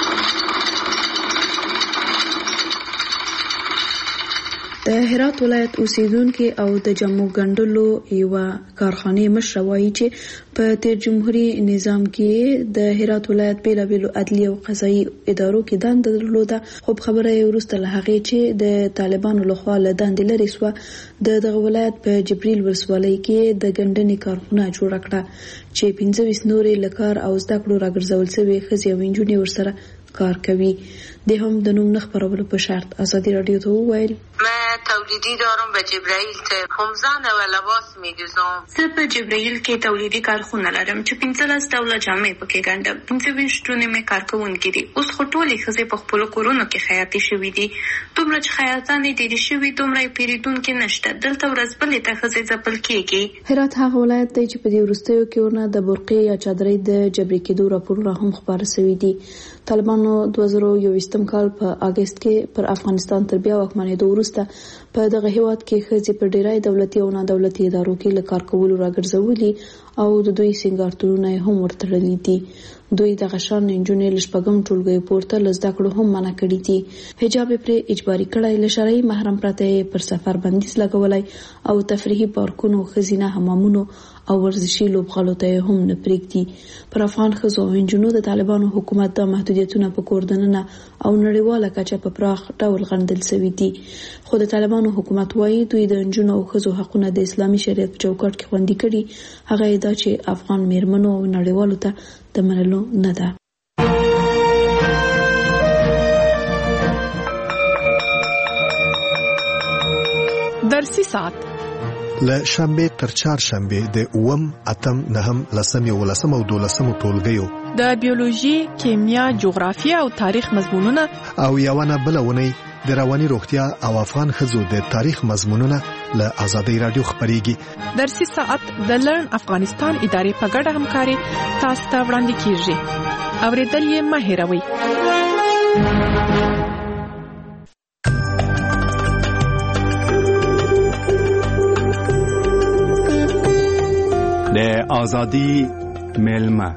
د هرات ولایت اوسیدونکي او د جامو ګنډلو یوه کارخانې مشره وایي چې په تیر جمهوریت نظام کې د هرات ولایت بېلابېلو عدلي او قضایي ادارو کې دنده درلوده، خو په خبره یې وروسته له هغې چې د طالبانو لخوا له دندې لرې سوه، د دغه ولایت په جبریل ولسوالۍ کې د ګنډنې کارخونه جوړه کړه چې پنځه ویشت نورې له کار او زده کړو راګرځول شوې ښځې او نجونې ورسره کار کوي. د هم د نوم نه خپرولو په شرط ازادي رادیو ته وویل تولیدی دارم به جبرائیل ته خمزان و لباس می‌دوزم. زه په جبرائیل کې تولیدي کارخونه لرم چې پنځلس ډوله جامې پکې ګنډم. پنځه ویشت ډونې مې کارکوونکي دي. اوس خو ټولې ښځې په خپلو کورونو کې خیاطي شوي دي. دومره چې خیاطانې ډېرې شوي، دومره یې پیرودونکي نشته. دلته ورځ بلې ته ښځې ځپل کېږي. هرات هغه ولایت دی چې په دې وروستیو کې ورنه د برقې یا چادرۍ د جبري کېدو راپورونه هم خپاره شوي دي. طالبانو دوه زره یوویشتم کال په اګست کې پر افغانستان تر بیا واکمنېدو وروسته په دغه هیواد کې ښځې په ډېری دولتي او نادولتي ادارو کې له کار کولو راګرځولي او د دوی سینګارتونونه هم ورتړلي دي. دوی دغه شان نجونې له شپږم ټولګیو پورته له زده کړو هم منع کړي دي. حجاب یې پرې اجباري کړی، له شرعي محرم پرته یې پر سفر بندیز لګولی او تفریحي پارکونو، ښځینه حمامونو او ورزشي لوبغالو ته یې هم نه پرېږدي. پر افغان ښځو او نجونو د طالبانو حکومت دا محدودیتونه په کور دننه او نړیواله کچه په پراخ ډول غندل شوي دي. خو د طالبانو حکومت وایي دوی د نجونو او ښځو حقونه د اسلامي شریعت په چوکاټ کې خوندي کړي. هغه یې دا چې افغان میرمنو او نړیوالو ته د منلو نه ده. درسي ساعت له شنبه تر چهارشنبه د اووم، اتم، نهم، لسم، یولسم او دولسم ټولګیو د بیولوژي، کیمیا، جغرافیه او تاریخ مضمونونه او یوونه بلونه د رواني روغتیا او افغان ښځو د تاریخ مضمونونه له ازادي رادیو خبريږي. درسي ساعت د لرن افغانستان ادارې په ګډه همکاري تاسو ته وړاندې کیږي. اوریدل یې مه هېروئ. د ازادي ملما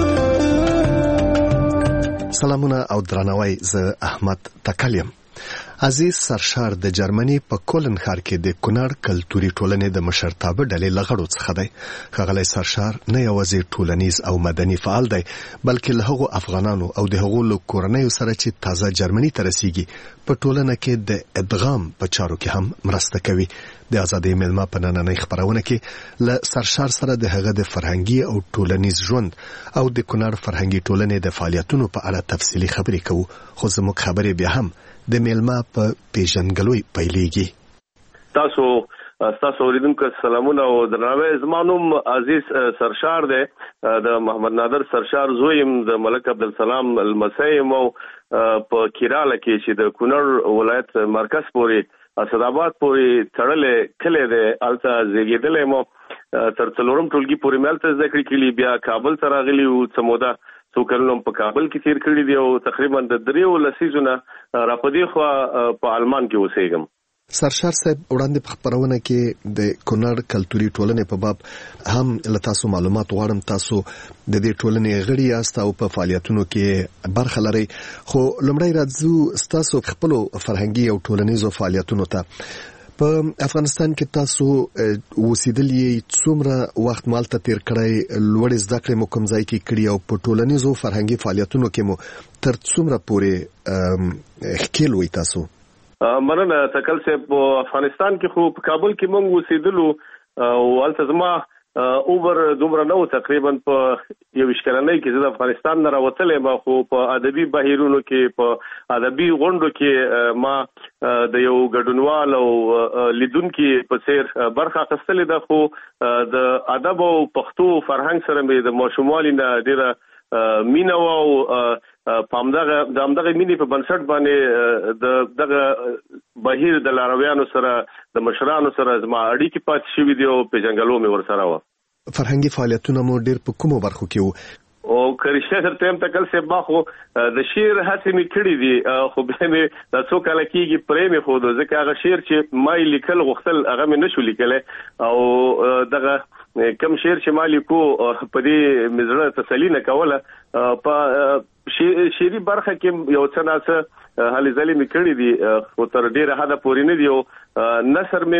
سلامونه او درناوی. زه احمد تکلیم. عزیز سرشار د جرمني په کولن ښار کې د کونړ کلتوري ټولنې د مشرتابه ډلې لغړو څخه دی. ښاغلی سرشار نه یوازې ټولنیز او مدني فعال دی بلکې له هغو افغانانو او د هغو له کورنیو سره چې تازه جرمني ته رسیږي په ټولنه کې د ادغام په چارو کې هم مرسته کوي. د ازادۍ مېلمه په نننۍ خپرونه کې له سرشار سره د هغه د فرهنګي او ټولنیز ژوند او د کونړ فرهنګي ټولنې د فعالیتونو په اړه تفصیلي خبرې کوو، خو زموږ خبرې بیا هم د میلمه په پیژنګلوي پیلېږي. تاسو تاسو اوریدونکو سلامونه او درناوی. زما نوم عزیز سرشار دی، د محمد نادر سرشار زویم، د ملک عبدالسلام المسی مو په کیراله کې چې د کونړ ولایت مرکز پورې اسداباد پورې تړلې کله دی الته زیږیدلې مو تر څلورم ټولګي پورې ملته ذکر کړي، بیا کابل ته راغلی او سمودا څو کلونو په کابل کې تیر کړی دی او تقریبا د دریو لسیزونه را پدې خو په آلمان کې اوسېږم. سرشار صاحب وړاندې په خبرونه کې د کونړ کلتوري ټولنې په باب هم له تاسو معلومات غواړم. تاسو د دې ټولنې غړي یاست او په فعالیتونو کې برخه لرئ، خو لومړی راځو ستاسو خپل فرهنګي او ټولنیزو فعالیتونو ته. په افغانستان کې تاسو اوسېدلې څومره وخت مالته تیر کړی، لوړې زده کړې مو کوم ځای کې کړي او په ټولنیزو فرهنګي فعالیتونو کې مو تر څومره پورې ښکیل وئ تاسو؟ مننه تکل صاحب. په افغانستان کې خو په کابل کې مونږ اوسېدلو او هلته زما اوبر دومره نه و، تقریبا په یو اشکلنۍ کې زه د افغانستان نه راوتلی ما، خو په ادبي بهیرونو کې په ادبي غونډو کې ما د یو ګډونوال او لیدونکي په څیر برخه اخیستلې ده. خو د ادب او پښتو فرهنګ سره مې د ماشوموالي نه ډېره مینه وه او په همدغه د همدغه مینې په بنسټ باندې د دغه بهیر د لارویانو سره د مشرانو سره زما اړیکې پاتې شوي دي او پیژنګلو مې ورسره وه. فرهنګي فعالیتونه مو ډېر په کومو برخو کې وو؟ او که رښتیا درته وایم تکل صاحب، ما خو د شعر هڅې مې کړي دي، خو بیا مې دا څو کاله کېږي پرې مې ښودو، ځکه هغه شعر چې ما یې لیکل غوښتل هغه مې نه شو لیکلی او دغه کم شعر چې ما لیکو په دې مې زړه تسلي نه کوله. په شعري برخه کې یو څه ناڅه هلې ځلې مې کړي دي، خو تر ډېره حده پورې نه دي. او نثر مې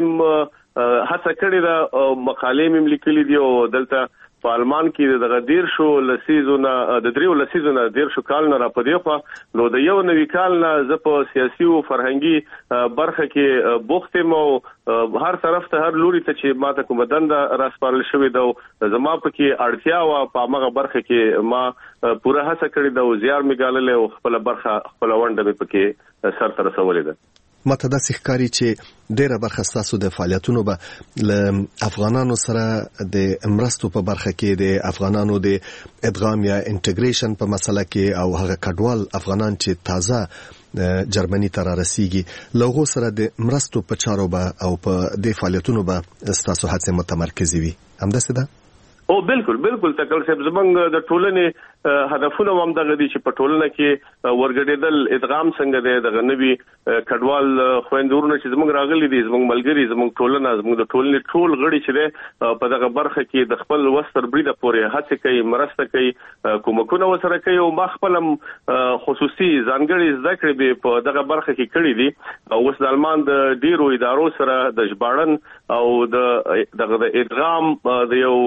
هڅه کړې ده او مقالې مې لیکلي دي او دلته په آلمان کې دغه دیرشو لسیزونه د دریو لسیزونه دیرشو کال نه را پدې خو نو د یو نوي کال نه زه په سیاسي او فرهنګي برخه کې بوخت یم او هر طرف ته هر لوري ته چې ماته کوم دنده راسپارل شوې ده زما په کې اړتیا او په هغه برخه کې ما پوره هڅه کړې ده او زیار مې ګاللې او خپل برخه خپل ونده مې په کې سر تر رسولې ده. ماته داسې ښکاري چې ډېره برخه ستاسو د فعالیتونو به له افغانانو سره د مرستو په برخه کې د افغانانو د ادغام یا انټیګریشن په مسله کې او هغه کډوال افغانان چې تازه جرمني ته را رسیږي له هغو سره د مرستو په چارو به او په دې فعالیتونو به ستاسو هڅې متمرکزې وي، همداسې ده؟ او بالکل بالکل تکل صاحب، زمونږ د ټولنې هدفونه هم دغه دي چې په ټولنه کې ورګډېدل، ادغام څنګه دی، دغه نوي کډوال خويندورونه چې زمونږ راغلي دي، زمونږ ملګري، زمونږ ټولنه، زمونږ د ټولنې ټول غړي چې دی په دغه برخه کې د خپل وستر بریده پورې هڅه کوي، مرسته کوي، کومکونه وسره کوي او ما خپل خصوصي ځانګړي زده کړې په دغه برخه کې کړې دي. اوس د آلمان د ډیرو ادارو سره د ژباړن او د دغه ادغام د یو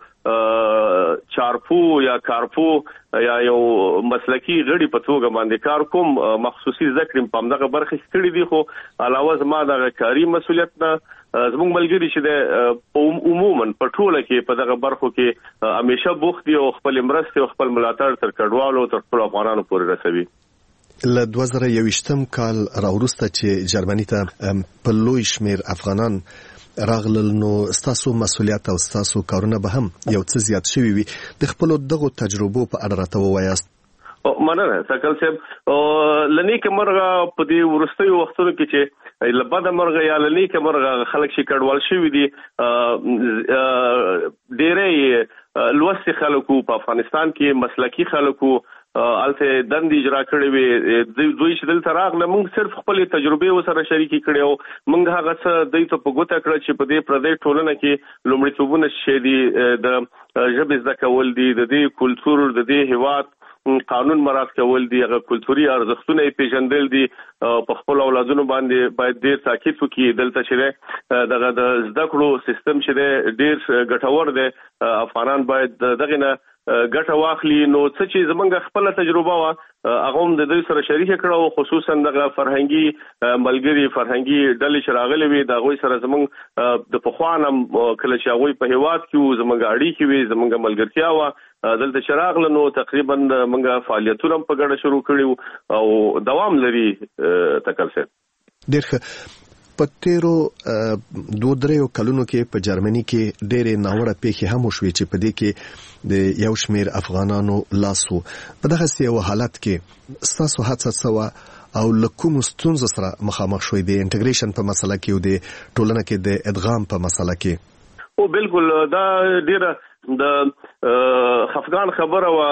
چارپو یا کارپو یا یو مسلکی غړي په توګه باندې کار کوم، مخصوصي ذکر په دغه برخه کې کړی دي. خو علاوه زما د کاری مسولیت نه زموږ ملګری چې د عموما په ټوله کې په دغه برخو کې همیشه بوخت دي او خپل مرسته او خپل ملاتړ تر کډوالو تر خپل افغانانو پورې رسوي. له دوه زره یوویشتم کال راوروسته چې جرمني ته په لوی شمیر افغانان راغلل، نو ستاسو مسولیت او ستاسو کارونه به هم یو څه زیات شوي وي. د خپلو دغو تجربو په اړه راته ووایاست. مننه تکل صاحب. لنیکه مرغه په دې ورستیو وختونو کې چې لبده مرغه یا لنیکه مرغه خلک شي کډوال شوي دي، ډېرې لوستي خلکو په افغانستان کې مسلکی خلکو الته دند اجرا کړی وي، دوی چې دلته راغله موږ صرف خپل تجربه وسره شریکي کړې او موږ هغه څه دوی ته په ګوته کړ چې په دې پردې ټولنه کې لومړیتوبونه شې دي، د ژبې زده کول دي، د دې کلچر، د دې هیواد قانون مراعات کول دي، هغه کلتوري ارزښتونه پیژندل دي، په خپل اولادونو باندې باید ډیر تاکید وکړي. دلته چې دغه د زده کړو سیستم چې ډیر ګټور دی، افغانان باید دغه نه ګټه واخلي. نو څه چې زمونږ خپل تجربه وا هغه هم د دوی سره شریک کړو، خصوصا دغه فرهنګي ملګری فرهنګي ډلې چې راغلي وي د غوي سره زمونږ د پخوانم کله چې هغه په هیواد کې زمونږ اړیکې وي، زمونږ ملګرتیا وا دلته شراغله. نو تقریبا موږ فعالیتونه په ګډه شروع کړیو او دوام لري. تکل سره ډېر په تیرو دوه دریو کلونو کې په جرمني کې ډېرې ناوړه پیښې هم وشوې چې په دې کې د یو شمېر افغانانو لاسو په دغه یو حالت کې ستاسو هڅه سوا او لکوم ستونزو سره مخامخ شوي د انټیګریشن په مسله کې او د ټولنه کې د ادغام په مسله کې؟ او بالکل دا ډېره د خفقان خبره وا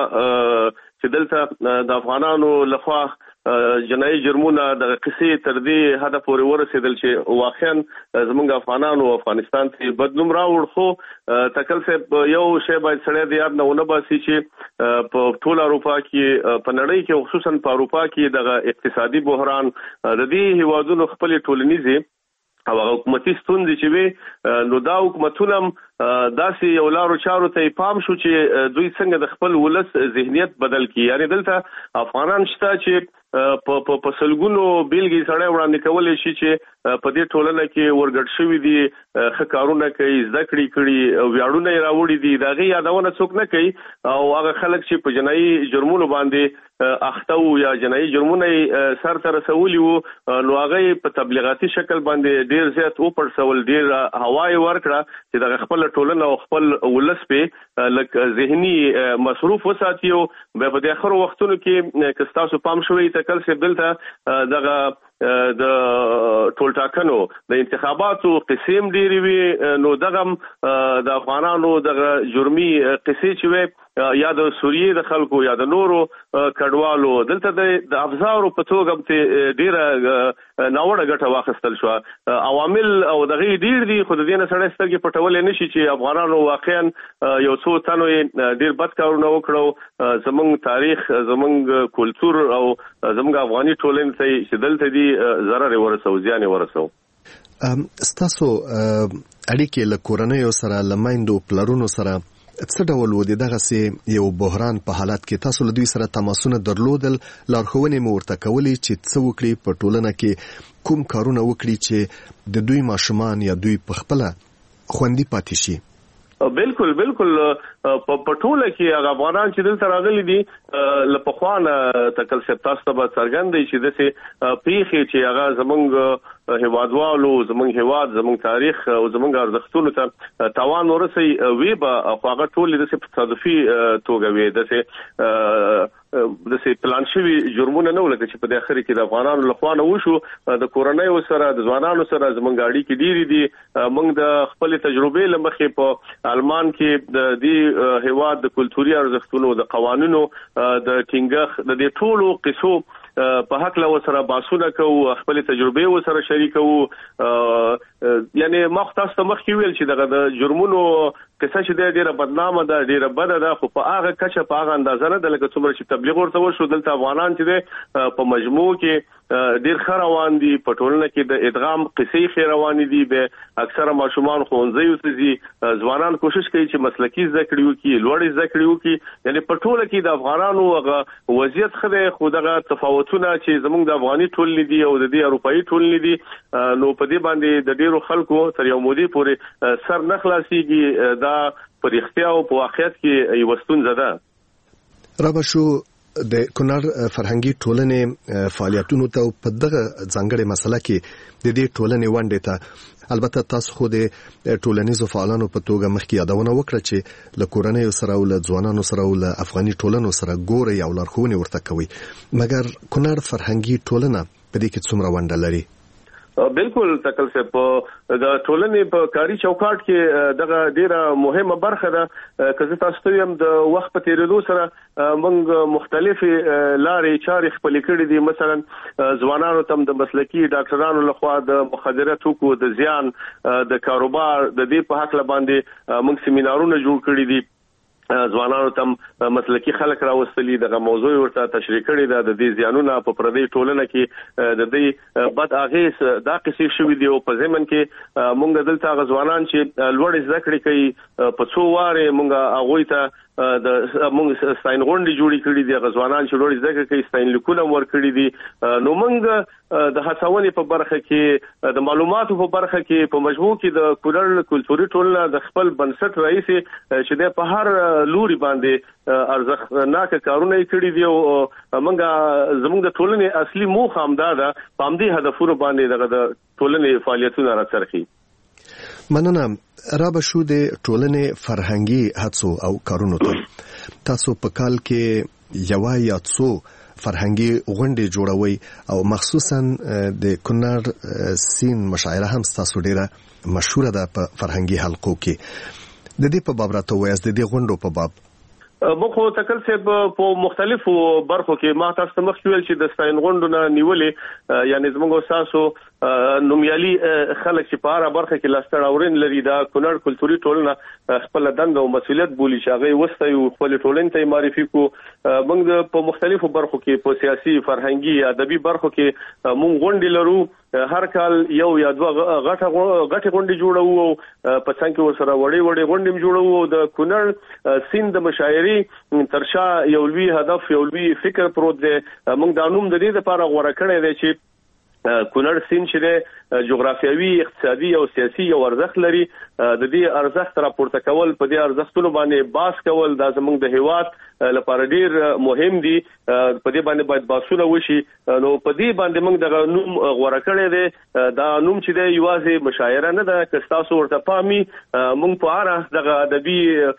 چې دلته د افغانانو لخوا جنایي جرمونه د قصې تر دې حد پورې ورسېدل چې واقعا زموږ افغانانو افغانستان ته بدلون راوړ. خو تکل صاحب یو شی باید سړی د یاد نه ونه باسي چې په ټول اروپا کې په نړۍ کې خصوصا په اروپا کې د اقتصادي بحران د دې هیوادونو خپل ټولنیزي او حکومتي ستونزې چې وي، نو دا حکومتونه داسې یو لارو چارو ته پام شو چې دوی څنګه د خپل ولس ذهنیت بدل کړي. یعنی دلته افغانان شته چې په په سلګونو بیلګې سره وړاندې کولای شي چې په دې ټولنه کې ورګډ شوی دي، خکارونه کوي، ذکرې کړي، ویاړونه راوړي دي، دا غي یادونه څوک نه کوي. او هغه خلک چې په جنایي جرمونو باندې اخته وو یا جنایي جرمونه سر ته رسولي وو، نو هغه په تبلیغاتي شکل باندې ډیر زیات او پرسول، ډیر هواي ورکړه چې د خپل ټولنه او خپل ولس په لک ذهني مصروف وساتیو. په دې اخر وختونو کې کستاسو پام شوی تکل څه دلته دغه د ټول ټاکنو د انتخاباتو قسم ډیری وی، نو دغه د افغانانو دغه جرمي قصې چې وي یا د سوریې د خلکو یا د نورو کډوالو دلته د افزارو په توګه ته ډیره ناوړه ګټه واخیستل شو. عوامل او دغه ډیر دي، خو د دې نه سره سترګې پټول نه شي چې افغانانو واقعا یو څو تنو ډیر بد کارونه وکړو. زمونږ تاریخ، زمونږ کلچر او زمونږ افغاني ټولنې ته چې دلته دي ضرر ورسو، زیان ورسو. ستاسو اړیکې له کورنیو سره، له میندو پلرونو سره څه ډول و دي؟ دغه سي یو بحران په حالت کې تاسو له دوی سره تماسونه درلودل، لارښوونې مو ورته کولې چې څه وکړي، په ټولنه کې کوم کارونه وکړي چې د دوی ماشومان یا دوی په خپل خوندي پاتې شي؟ بالکل بالکل په ټوله کې هغه افغانان چې دلته راغلي دي لپخوانه تکل سپتاست به څرګندې چې دسه پیخي چې هغه زمونږ هیوادوالو، زمونږ هیواد، زمونږ تاریخ او زمونږ ارزښتونو ته تاوان ورسي وی به هغه ټول د تصادفي توګه وي، دسه د سي پلان شوی جرمونه نه ولکه چې په داخلي کې د افغانانو لخوانه وشو. د کورنۍ سره، د ځوانانو سره زمونږ اړیکې ډېری دي. موږ د خپل تجربې لمخې په آلمان کې د دې هیواد د کلتوري ارزښتونو، د قوانینو د ټینګښ، د دې ټولو قصو په حق له سره باسونه کوو، خپل تجربې سره شریکو. یعنی ما تاسو ته مخکې ویل چې دغه د جرمونو قصه چې ډیره بدنامه ده، ډیره بده ده، خو په هغه کچه په هغه اندازه نه ده لکه څومره چې تبلیغ ورته وشو. دلته افغانان چې په مجموع کې ډیر ښه روان دي، په ټولنه کې د ادغام قصې ښه روانې دي. به اکثره ماشومان ښوونځیو ته ځي، ځوانان کوشش کوي چې مسلکي زده کړې وکړي، لوړې زده کړې وکړي. یعنی په ټوله کې د افغانانو هغه وضعیت ښه دی، خو دغه تفاوتونه چې زموږ د افغاني ټولنې دي او د دې اروپایي ټولنې دي، نو په دې باندې د ډیرو خلکو تر یو مودې پورې سر نه خلاصيږي. دا پر اختیار او په واقعیت کې یو ستونزه ده. رابشو د کونړ فرهنګي ټولنې فعالیتونو ته په دغه ځانګړې مسله کې د دې ټولنې ونډې ته البته تاسو خو د ټولنیزو فعالانو په توګه مخکې یادونه وکړه چې له کورنیو سره او له ځوانانو سره او له افغاني ټولنو سره ګوري او لارښوونې ورته کوي، مګر کونړ فرهنګي ټولنه په دې کې څومره ونډه لري؟ بالکل تکل سے په د ټولنې په کاری چوکاټ کې دغه ډیره مهمه برخه ده. که تاسو ته هم د وخت په تیریدو سره موږ مختلفي لارې چارې خپل کړې دي. مثلا ځوانانو ته د مسلکي ډاکټرانو لخوا د مخدره توکو د زیان د کاروبار د دې په حق باندې موږ سیمینارونه جوړ کړی دي. ځوانانو ته مسلکی خلک راوستلي دغه موضوع ورته تشریح کړي ده د دې زیانونه په پردي ټولنه کې د دې بد اغیز دا قصې شوې دي او په ځمن کې مونږ دلته غزوانان چې لوړ زده کړې کوي په څو واره مونږ هغه ته د مونږ ستاین غونډې جوړې کړې دي غزوانان چې لوړ زده کوي ستاین لیکونه ور کړې دي نو مونږ د هڅونې په برخه کې د معلوماتو په برخه کې په مجموع کې د کورل کلتوري ټولنه د خپل بنسټ رئیس چې د په هر لوري باندې ارزښتناک کارونه کړي دي او مونږ زموږ د ټولنې اصلي موخه هم دا ده په همدې هدفونو باندې دغه د ټولنې فعالیتونه راڅرخي. مننه. را به شو د ټولنې فرهنګي هڅو او کارونو ته تاسو په کال کې یو یا څو فرهنګي غونډې جوړوي او مخصوصا د کونړ سین مشاعره هم تاسو ډیره مشهوره ده په فرهنګي حلقو کې. د دې په باب راته وایاست د دې غونډو په باب؟ مخه تکل څه په مختلفو برخو کې ما تاسو مخ ویل چې د ستاین غونډونه نیولې یعنی زموږ تاسو نومیالي خلک چې په اړه برخه کې لاستړ اورین لري دا کونړ کلتوري ټولنه خپل دند او مسولیت بولی چې هغه وسته یو خپل ټولنې ته معرفي کو موږ په مختلفو برخو کې په سیاسي فرهنګي ادبي برخو کې موږ غونډې لرو هر کال یو یا دوه غټه غټه غونډې جوړو په څنګه کې ورسره وړي وړي غونډې جوړو د کونړ سین د مشاعري ترشا یو لوی هدف یو لوی فکر پروت دی موږ د انوم د دې لپاره غوړه کړی دی چې کونړ سین چې جغرافیوي اقتصادي او سیاسي یو ارزښت لري د دې ارزښت راپورته کول په دې ارزښتونو باندې باس کول د زموږ د هیواد لپاره ډیر مهم دي په دې باندې باید باسونه وشي نو په دې باندې موږ د نوم غوړه کړی دی دا نوم چې دی یوازې مشاعره نه ده که تاسو ورته پامي موږ په اړه د ادبي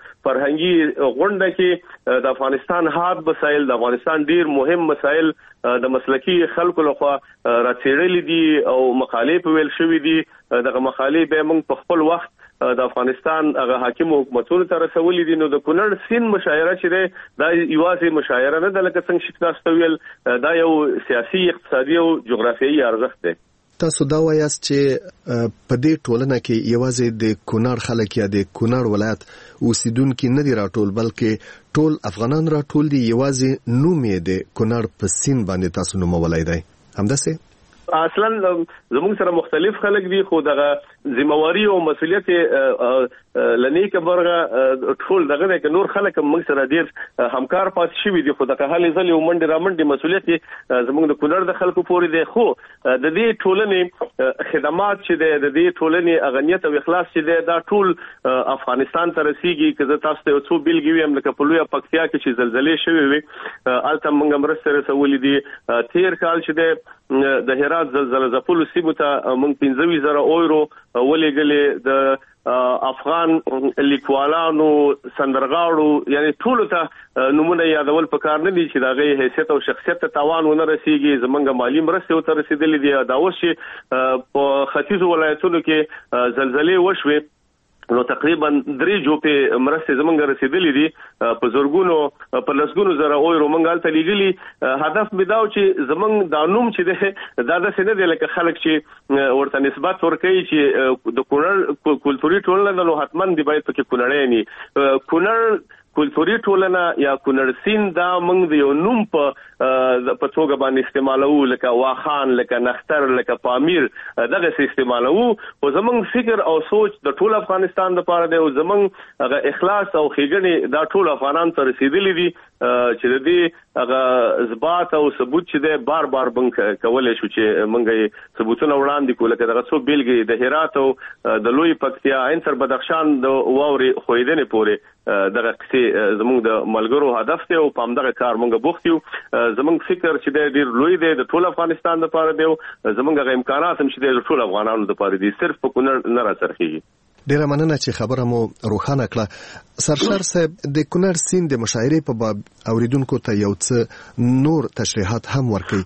فرهنګي غونډه کې د افغانستان حاد مسایل د افغانستان ډیر مهم مسایل د مسلکی خلکو لخوا راڅېړل دي او مقالې په ویل شوې دي دغه مقالې به موږ په خپل وخت د افغانستان هغه حاکم حکومتونو ته رسولې دي نو د کونړ سین مشاعره چې ده دا یوازې مشاعره نه ده لکه څنګه چې تاسو ویل دا یو سیاسي اقتصادي او جغرافیایي ارزښت دی. تاسو دا وایاست چې په دې ټولنه کې یوازې د کونړ خلک یا د کونړ ولایت اوسیدونکو نه دي راټول بلکې ټول افغانان راټول دي یوازې نوم یې د کونړ په سین باندې تاسو نومولای دی همداسې؟ اصلا زموږ سره مختلف خلک دي خو دغه ذمہواری او مسولیت لنیکه برغه ټول دغه کې نور خلک موږ سره ډیر همکار پات شي دي خو دغه حالې ځلې ومنډي رامنډي مسولیت زموږ د کونړ د خلکو پورې دي خو د دې ټولنې خدمات چې د دې ټولنې اغنیت او اخلاص چې دی دا ټول افغانستان ته رسیږي که تاسو ته څو بیلګې ویم لکه په لوی پکتیا کې چې زلزلې شوې وي الته موږ مرسته رسولې دي تیر کال چې د د هرات زلزلہ ځپلو سیمو ته موږ پنځه زره اورو ولېګلې د افغان لیکوالانو سندرغاړو یعنی ټول ته نمونه یادول پکار نه دي چې دغه حیثیت او شخصیت ته تاوان ونه رسیږي زمونږ مالی مرسته ته رسیدلې دي دا اوس چې په ختیځ ولایتونو کې زلزلې وشوي نو تقریبا درې جوپې مرسته زمونږ رسیدلې دي په زورګونو په لسګونو زره اورو مونږ الته لګلي هدف مداو چې زمونږ د نوم چې ده دا د سینې د لکه خلک چې ورته نسبت ورکړي چې د کونړ کلتوري ټولنه نو حتما دی باید پکې کونړی نه کونړ کلتوري ټولنه یا کونړ سین دا موږ د یو نوم په په توګه باندې استعمالو لکه واخان لکه نختر لکه پامیر دغه استعمالو او زمونږ فکر او سوچ د ټول افغانستان لپاره دی او زمونږ هغه اخلاص او ښېګڼې دا ټول افغانان ته رسیدلې دي چې د دې هغه اثبات او ثبوت چې دی بار بار بنګ کولای شو چې موږ ثبوتونه وړاندې کول لکه دغه څو بیلګې د هرات او د لوی پکتیا عین تر بدخشان د واوري خویدنې پورې دغه کسي زموږ د ملګرو هدف ته او پام دغه کار مونږ بوختیو زموږ فکر چې د ډیر لوی دی د ټول افغانستان لپاره دی زموږ غو امکانات هم چې د ټول افغانانو لپاره دي صرف په کونړ نه راڅرخيږي. ډیره مننه چې خبره مو روښانه کړه. سرشار صاحب د کونړ سین د مشاعرې په باب اوریدونکو ته یو څه نور تشریحات هم ورکړي.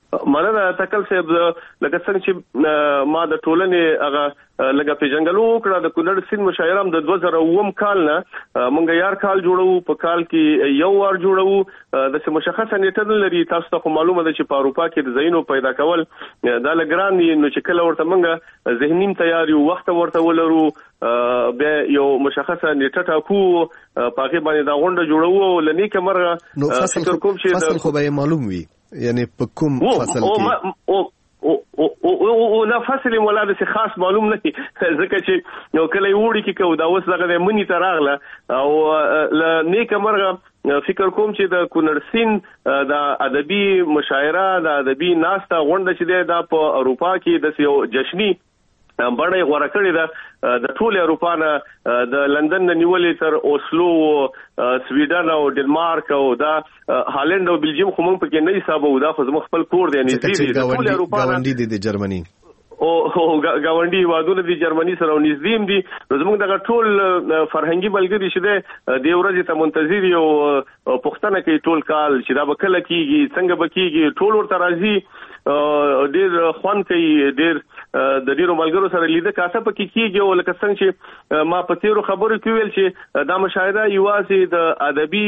مننه تکل صاحب لکه څنګه چې ما د ټولنې هغه لکه پیژنګلو کړه د کونړ سین مشاعره د دوه زره اووم کال نه مونږ یار کال جوړو په کال کې یو وار جوړو د مشخصه نیټه لري تاسو ته معلومه ده چې په اروپا کې د زینو پیدا کول دا لګران نو چې کله ورته مونږ ذهنیم تیاری وخت ورته ولرو به یو مشخصه نیټه ټاکو پاکي باندې دا غونډه جوړو لنی کمرغه نو فصل کوم چې فصل خو به معلوم وي یعنی په کوم فصل کې او او او او نه فصل مولا د خاص معلوم نه ځکه چې نو کله وړي کې کو دا اوس دغه منی تراغله او ل نیک مرغه فکر کوم چې د کونړ سین د ادبي مشاعره د ادبي ناسته غونډه چې ده په اروپا کې د یو جشنی بڑې غوړه کړې ده د ټول اروپا نه د لندن نیولې تر اوسلو سویډن او ډنمارک او دا هالند او بلجیم خو موږ پکې نه حساب وو دا خو زموږ خپل کور دی نږدې دی ټول اروپا غونډې د جرمني او غونډې وادونه د جرمني سره نږدې دي زموږ دغه ټول فرهنګي ملګری چې ده د ورځې ته منتظر یو پښتنه کې ټول کال چې دا وکړه کیږي څنګه بکیږي ټول ورته راځي ډیر خوان کوي ډیر د ډیرو ملګرو سره لیده کاسه پکې کیږي او لکه څنګه چې ما په تیرو خبرو کې ویل چې دا مشاهده یوازې د ادبي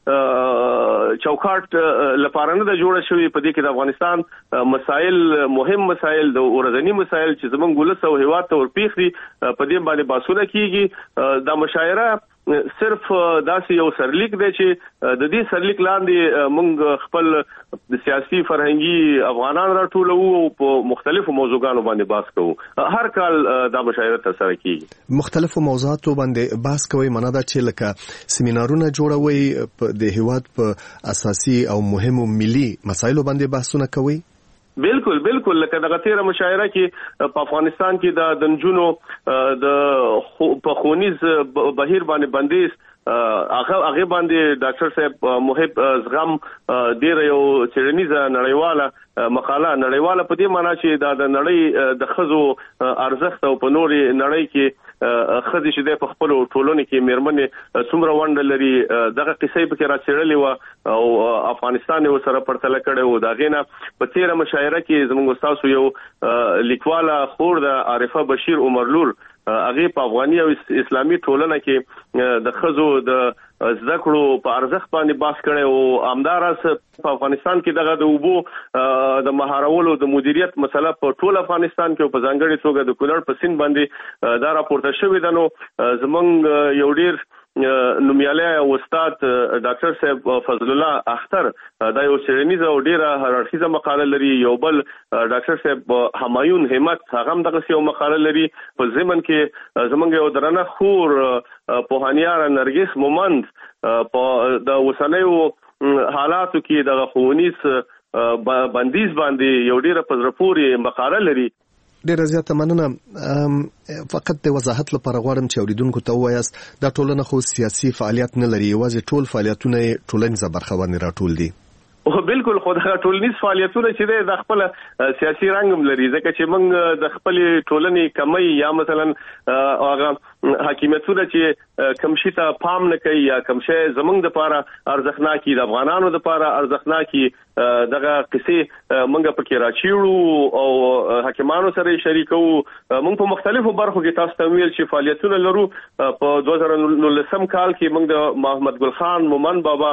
چوکاټ لپاره نه جوړه شوې په دې کې د افغانستان مسائل مهم مسائل د ورځنی مسائل چې زمونږ ولس او هیواد ته ورپیخري په دې باندې باسونه کیږي دا مشاعره صرف داسې یو سرلیک دی چې د دې سرلیک لاندې موږ خپل د سیاسي فرهنګي افغانان راټولو او په مختلفو موضوعاتو باندې بحث کوو هر کال دا مشاعره ترسره کیږي مختلفو موضوعاتو باندې بحث کوي معنا دا چې لکه سیمینارونه جوړوي د هیواد په اساسي او مهمو ملي مسایلو باندې بحثونه کوي بالکل بالکل لکه دغه تیره مشاعره کې په افغانستان کې د دنجونو د په خونیز بهیر باندې بندیز هغه هغه باندې ډاکټر صاحب محب زغم ډیر یو چرنیزه نړیواله مقاله نړیواله په دې معنی چې د نړۍ د خزو ارزښت او په نوري نړۍ کې خزي چې په خپل ټولنه کې میرمنې څومره وند لري دغه قصې په کې راڅېړلې و او افغانستان یو سره پرتل کړي و دا غینه په تیره مشاعره کې زموږ استاد یو لیکواله خور د عارفه بشیر عمرلور هغه په افغاني او اسلامي ټولنه کې د خزو د زده کړو په ارزښت باندې بحث کړي او امدارس په افغانستان کې دغه د وبو د مهارولو د مدیریت مسله په ټول افغانستان کې په ځانګړي توګه د کونړ په سین باندې دا راپورته شوې ده نو زمونږ یو ډیر نومیاله استاد ډاکټر صاحب فضل الله اختر دا یو سرنیزه او ډیره هررخیزه مقاله لري یو بل ډاکټر صاحب همایون همت هغه هم دغه یو مقاله لري په ضمن کې زمونږ یو درنه خور پوهانیار نرګس مومند په د وسنیو حالاتو کې د خونیس بندیز باندې یو ډیره پزرپوري مقاله لري ډیر زیاته مننه فقط د وضاحت لپاره غواړم چې اوریدونکو ته وایاست دا ټولنه خو سیاسي فعالیت نه لري یوازې ټول فعالیتونه ټولنیزه برخه باندې راټول دي او بالکل خو د ټولنیز فعالیتونه چې د خپل سیاسي رنګ لري ځکه چې موږ د خپل ټولنې کمی یا مثلا هغه حکومتونه چې کمشي ته پام نه کوي یا کمشه زمونږ د لپاره ارزښتناکي د افغانانو د لپاره ارزښتناکي دغه قصې موږ پکې راچیړو او حکیمانو سره شریکو موږ په مختلفو برخو کې تاسو ته ویل چې فعالیتونه لرو په دوه زره نولسم کال کې موږ د محمد ګل خان مومن بابا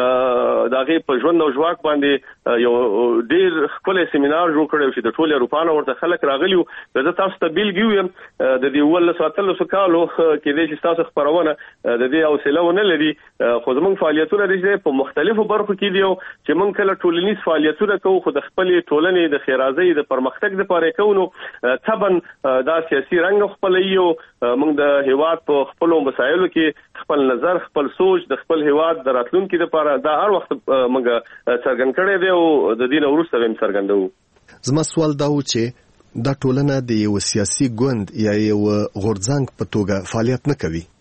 داغه په ژوند او ژواک باندې یو ډیر خپل سیمینار جوړ کړو چې د ټول اروپا نه ورته خلک راغلیو زه تاسو ته بیل ګیوم د دې ول ساتلو سکالو کې د تاسو خبرونه د دې حوصله ونه لري خو زموږ فعالیتونه د په مختلفو برخو کې دیو چې موږ کله ټولنیز فعالیتونه کوو خو د خپل ټولنې د خیرازۍ د پرمختګ لپاره کوو تبن دا سیاسي رنګ خپل یو موږ د هیواد په خپل مسایلو کې خپل نظر خپل سوچ د خپل هیواد د راتلونکو لپاره دا هر وخت موږ څرګند کړی دی او د دین وروسته هم څرګندو زما سوال دا و چې دا ټولنه د یو سیاسي ګوند یا یو غورځنګ په توګه فعالیت نه کوي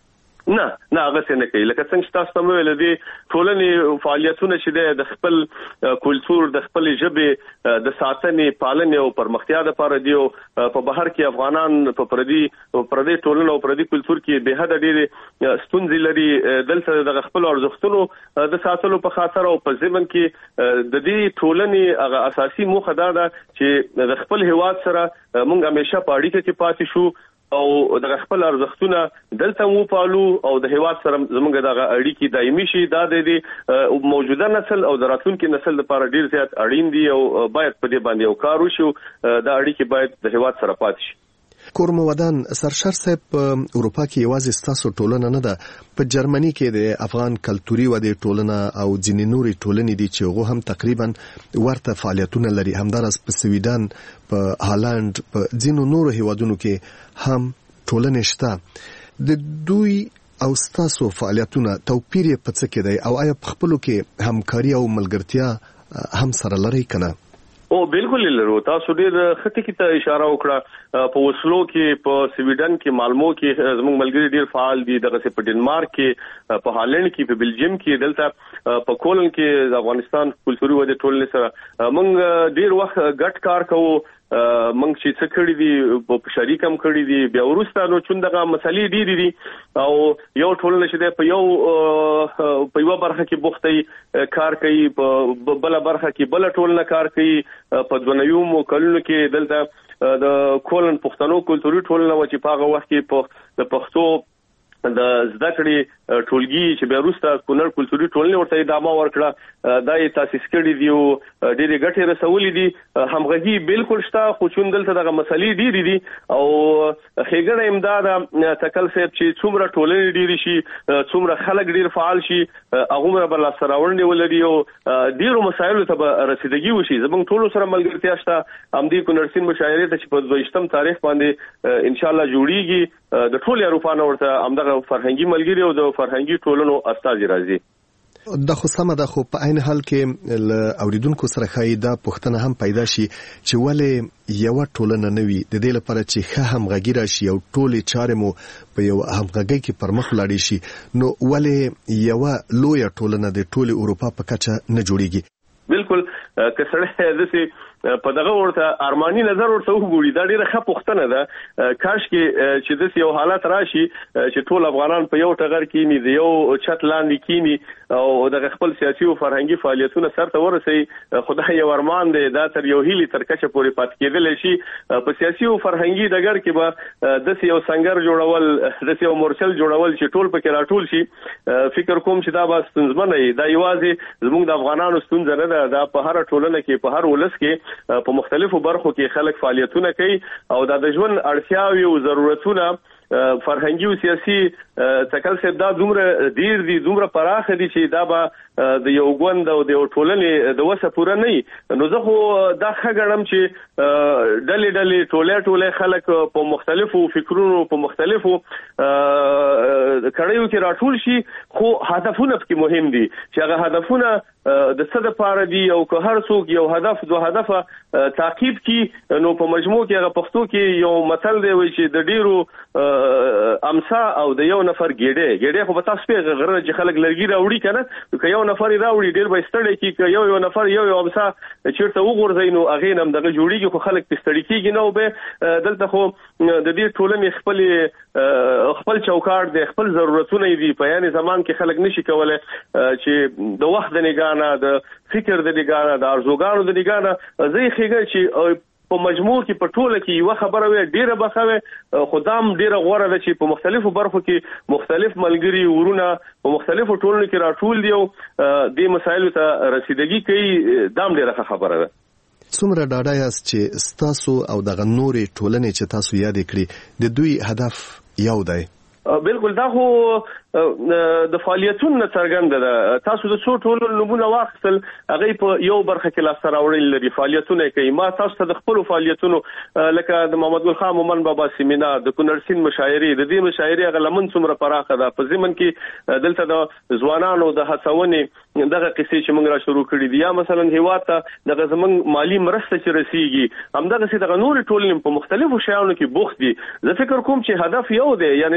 نه نه هغه څه نه کوي. لکه څنګه چې تاسو ته ویل دي ټولنې فعالیتونه چې د خپل کلچر د خپل ژبې د ساتنې پالنې او پرمختیا لپاره دی. په بهر کې افغانان په پردي پردي ټولنه او پردي کلچر کې به حد ډېر ستونزې لري. دلته د خپل ارزښتونو د ساتلو په خاطر او په ځمن کې د دې ټولنې هغه اساسي موخه دا ده چې د خپل هیواد سره موږ همیشه په اړیکه کې پاتې شو او د خپل ارزښتونه دلته مو پالو او د هیواد سره زموږ د اړیکې دایمي شي. دا د موجوده نسل او د راتلونکي نسل لپاره ډیر زیات اړین دي او باید په دې باندې یو کار وشي. دا اړیکې باید د هیواد سره پاتې شي. کورم ودان سرشار صاحب په اروپا کې یوازې ستاسو ټولنه نه ده، په جرمني کې د افغان کلتوري ودې ټولنه او ځینې نورې ټولنې دي چې هغه هم تقریبا ورته فعالیتونه لري. همدارس په سویډن، په هالند، په ځینو نورو هیوادونو کې هم ټولنې شته. د دوی او ستاسو فعالیتونه توپیر په څه کې دی او آیا په خپلو کې همکاري او ملګرتیا هم سره لري کنه؟ او بالکل لرو. تاسو ډېر خطي کې ته اشاره وکړه. په وسلو کې، په سویډن کې، مالمو کې زموږ ملګري ډېر فعال دي. دغه په ډنمارک کې، په هالند کې، په بلجیم کې، دلته په کولن کې د افغانستان کلتوري ودې ټولنې سره موږ ډېر وخت ګډ کار کوو. موږ چې څه کړی دي په شریک هم کړی دي. بیا وروسته نو چون دغه مسلې ډېرې دي او یو ټولنه چې په یو په یو برخه کې بوختي کار کوي، په بل برخه کې بل ټولنه کار کوي. په دونیوم کلونو کې دلته د کولن پښتنو کلتوري ټولنه و چې په هغه وخت کې په د پښتو د زده کړې ټولګي چې بیا وروسته کونړ کلتوري ټولنې ورته ادامه ورکړه، دا یې تاسیس کړي دي او ډېرې ګټې رسولې دي. همغږي بالکل شته، خو چون دلته دغه مسلې ډېرې دي او ښېګڼه امداد تکل صاحب چې څومره ټولنې ډېرې شي، څومره خلک ډېر فعال شي، هغومره به لاسته راوړنې ولري او ډېرو مسایلو ته به رسیدګي وشي. زموږ ټولو سره ملګرتیا شته. همدې کونړ سیند مشاعرې ته چې په دویشتم تاریخ باندې انشاءالله جوړیږي، د ټول اروپا نه ورته همدغه فرهنګي ملګري او د فرهنګي ټولنو استازي راځي. د خو سم ده، خو په عین حال کې اوریدونکو سره خای دا پوښتنه هم پیدا شي چې ولې یو ټولنه نوي د دې لپاره چې ښه همغږي راشي او ټولې چارې مو په یو همغږي کې پرمخ لاړې شي، نو ولې یو لویه ټولنه د ټول اروپا په کچه نه جوړیږي؟ بالکل که سره دسي په دغه ورته ارماني نظر ورته وګوري دا ډیره ښه پوښتنه ده. کاش کې چې د یو حالت راشي چې ټول افغانان په یو ټغر کې ني د یو چت لاندې کینی او د خپل سیاسي او فرهنګي فعالیتونو سره ورسي. خدای یو ارمان دی دا تر یو هیلي تر کچه پورې پات کېدل شي. په سیاسي او فرهنګي دګر کې به د یو سنگر جوړول، د یو مورچل جوړول چې ټول پکې راټول شي، فکر کوم چې دا به ستونزمنه وي. دا یوازې زموږ د افغانانو ستونزه نه ده، دا په هر ټولنه کې، په هر ولس کې په مختلفو برخو کې خلک فعالیتونه کوي او دا د ژوند اړتیاوې او ضرورتونه فرهنګي او سیاسي تکل څه دا دومره ډیر دي، دومره پراخ دي چې دا به د یو ګوند او د یو ټولنې د وسه پوره نه. نو زه خو دا ښه چې ډلې ډلې ټوله ټوله خلک په مختلفو فکرونو، په مختلفو کړیو کې راټول شي، خو هدفونه پکې مهم دي چې هغه هدفونه د څه لپاره دي او که هر څوک یو هدف دو هدفه تعقیب کی. نو په مجموع کې هغه پښتو کې یو مثل دی وایي چې د ډیرو امسا او د یو نفر ګډه ګډه خو په تاسو په غره چې خلک لرګي راوړي کنه، که یو نفر راوړي ډیر به ستړي کی، که یو یو نفر یو یو امسا چیرته وګورځي نو هغه نم دغه جوړیږي، خو خلک پستړي کیږي. نو به دلته خو د دې ټولنې خپل خپل چوکاټ دی، خپل ضرورتونه دي. په یاني زمان کې خلک نشي کولای چې د وخت د نگانه، د فکر د نگانه، د ارزوګانو د نگانه زه ښیګم چې په مجموع کې په ټوله کې یو خبره وي ډیره بخوي، خدام ډیره غوړه ده چې په مختلفو برخو کې مختلف ملګري ورونه په مختلفو ټولنو کې راټول دي او د مسایلو ته رسیدګي کوي. دام ډیره خبره ده. څومره ډاډه یاست چې ستاسو او دغه نورې ټولنې چې تاسو یاد کړی د دوی هدف یو دی؟ بالکل دا خو د فعالیتونو څرګنده ده. تاسو د څو ټولو نمونه واخیستل، هغه په یو برخه کې لاسته راوړل لري، فعالیتونه کوي. ما تاسو ته د خپل فعالیتونو لکه د محمد ګل خان مومن بابا سیمینار، د کونړ سیند مشاعرې، د دې مشاعرې هغه لمن څومره پراخه ده. په ځمن کې دلته د ځوانانو د هڅونې دغه قصې چې موږ را شروع کړې دي، یا مثلا هیواد ته دغه زموږ مالی مرسته چې رسیږي، همدغه څه دغه نور ټولنې په مختلفو شیانو کې بوخت دي. زه فکر کوم چې هدف یو دی، یعنی دا به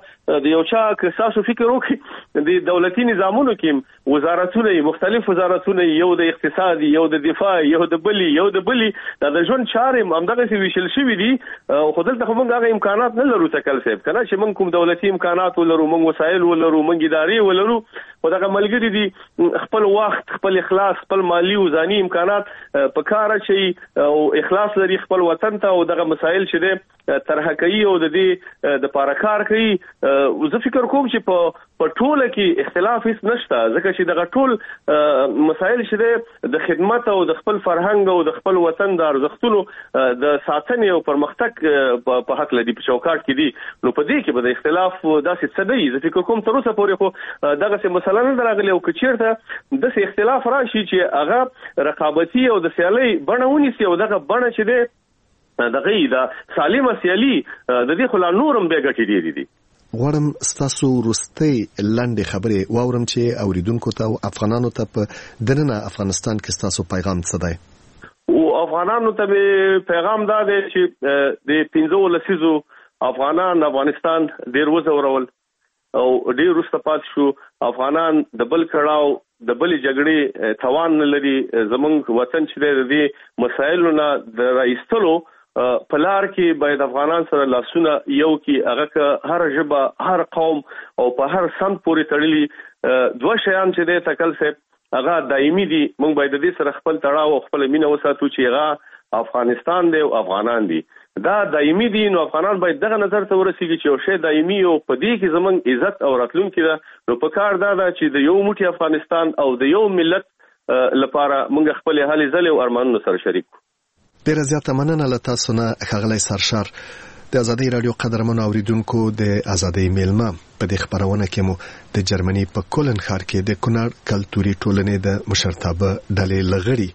د یو چا که تاسو فکر وکړئ د دولتي نظامونو کې وزارتونه مختلف وزارتونه یو د اقتصاد یو د دفاع یو د بلی یو د بلی د ژوند چارې همدغه سی ویشل شوی دي خو دلته موږ هغه امکانات نه لرو تکل صاحب کنه چې موږ کوم دولتي امکانات ولرو موږ وسایل ولرو موږ ادارې ولرو خو دغه ملګری دي خپل وخت خپل اخلاص خپل مالی او ځاني امکانات په کار شي او اخلاص لري خپل وطن ته او دغه مسایل چې طرح کوي او د دې د پاراکار کوي زه فکر کوم چې په په ټوله کې اختلاف هیڅ نشته ځکه چې دغه ټول مسایل چې د خدمت او د خپل فرهنګ او د خپل وطن د ارزښتونو د ساتنې او پرمختګ په حق لدی په چوکاټ کې دي نو په دې کې به د اختلاف داسې څه دی زه فکر کوم تر اوسه پورې خو دغه څه مثلا نه راغلی او کچیرته د اختلاف راشي چې هغه رقابتي او د سیالي بڼه ونیسي او دغه بڼه چې دی دغه دا سالمه سیالي د دې خلا نورم به ګټي دي دي غواړم ستاسو وروستۍ لاندې خبرې واورم چې اوریدونکو ته او افغانانو ته په دننه افغانستان کې ستاسو پیغام څه دی او افغانانو ته پیغام دا دی چې د پنځو لسیزو افغانان افغانستان ډیر وزورول او ډیر وروسته پات شو افغانان د بل کړهو د بل جګړې توان نه لري زمونږ وطن چې د مسایلو نه د راایستلو په لار کې باید افغانان سره لاسونه یو کې هغه هر ژبه هر قوم او په هر سم پورې تړلي دوه شیان چې د تکل صاحب هغه دایمي دي موږ باید د دې سره خپل تړاو او خپل مینه وساتو چې هغه افغانستان دی او افغانان دي دا دایمي دي نو افغانان باید دغه نظر ته ورسیږي چې یو شی دایمي او په دې کې زمونږ عزت او راتلونکي ده نو په کار دا ده چې د یو موټي افغانستان او د یو ملت لپاره موږ خپل هلي ځلې او ارمانونه سره شریک کړو ډیر زیاته مننه له تاسو نه ښاغلی سرشار د ازادي رادیو قدرمن اوریدونکو د ازادي میلمه په دې خبرونه کې مو د جرمني په کولن ښار کې د کونړ کلتوري ټولنې د مشرتابه ډلې لغړي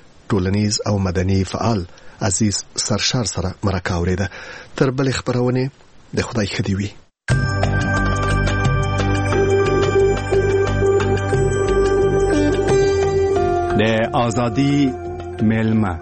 ټولنیز او مدني فعال عزیز سرشار سره مرکه اوریده تر بل خبرونه د خدای خدي وي د ازادي میلمه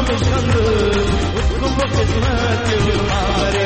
مشند उसको किस्मत हमारे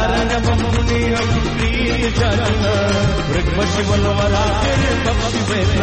Bye.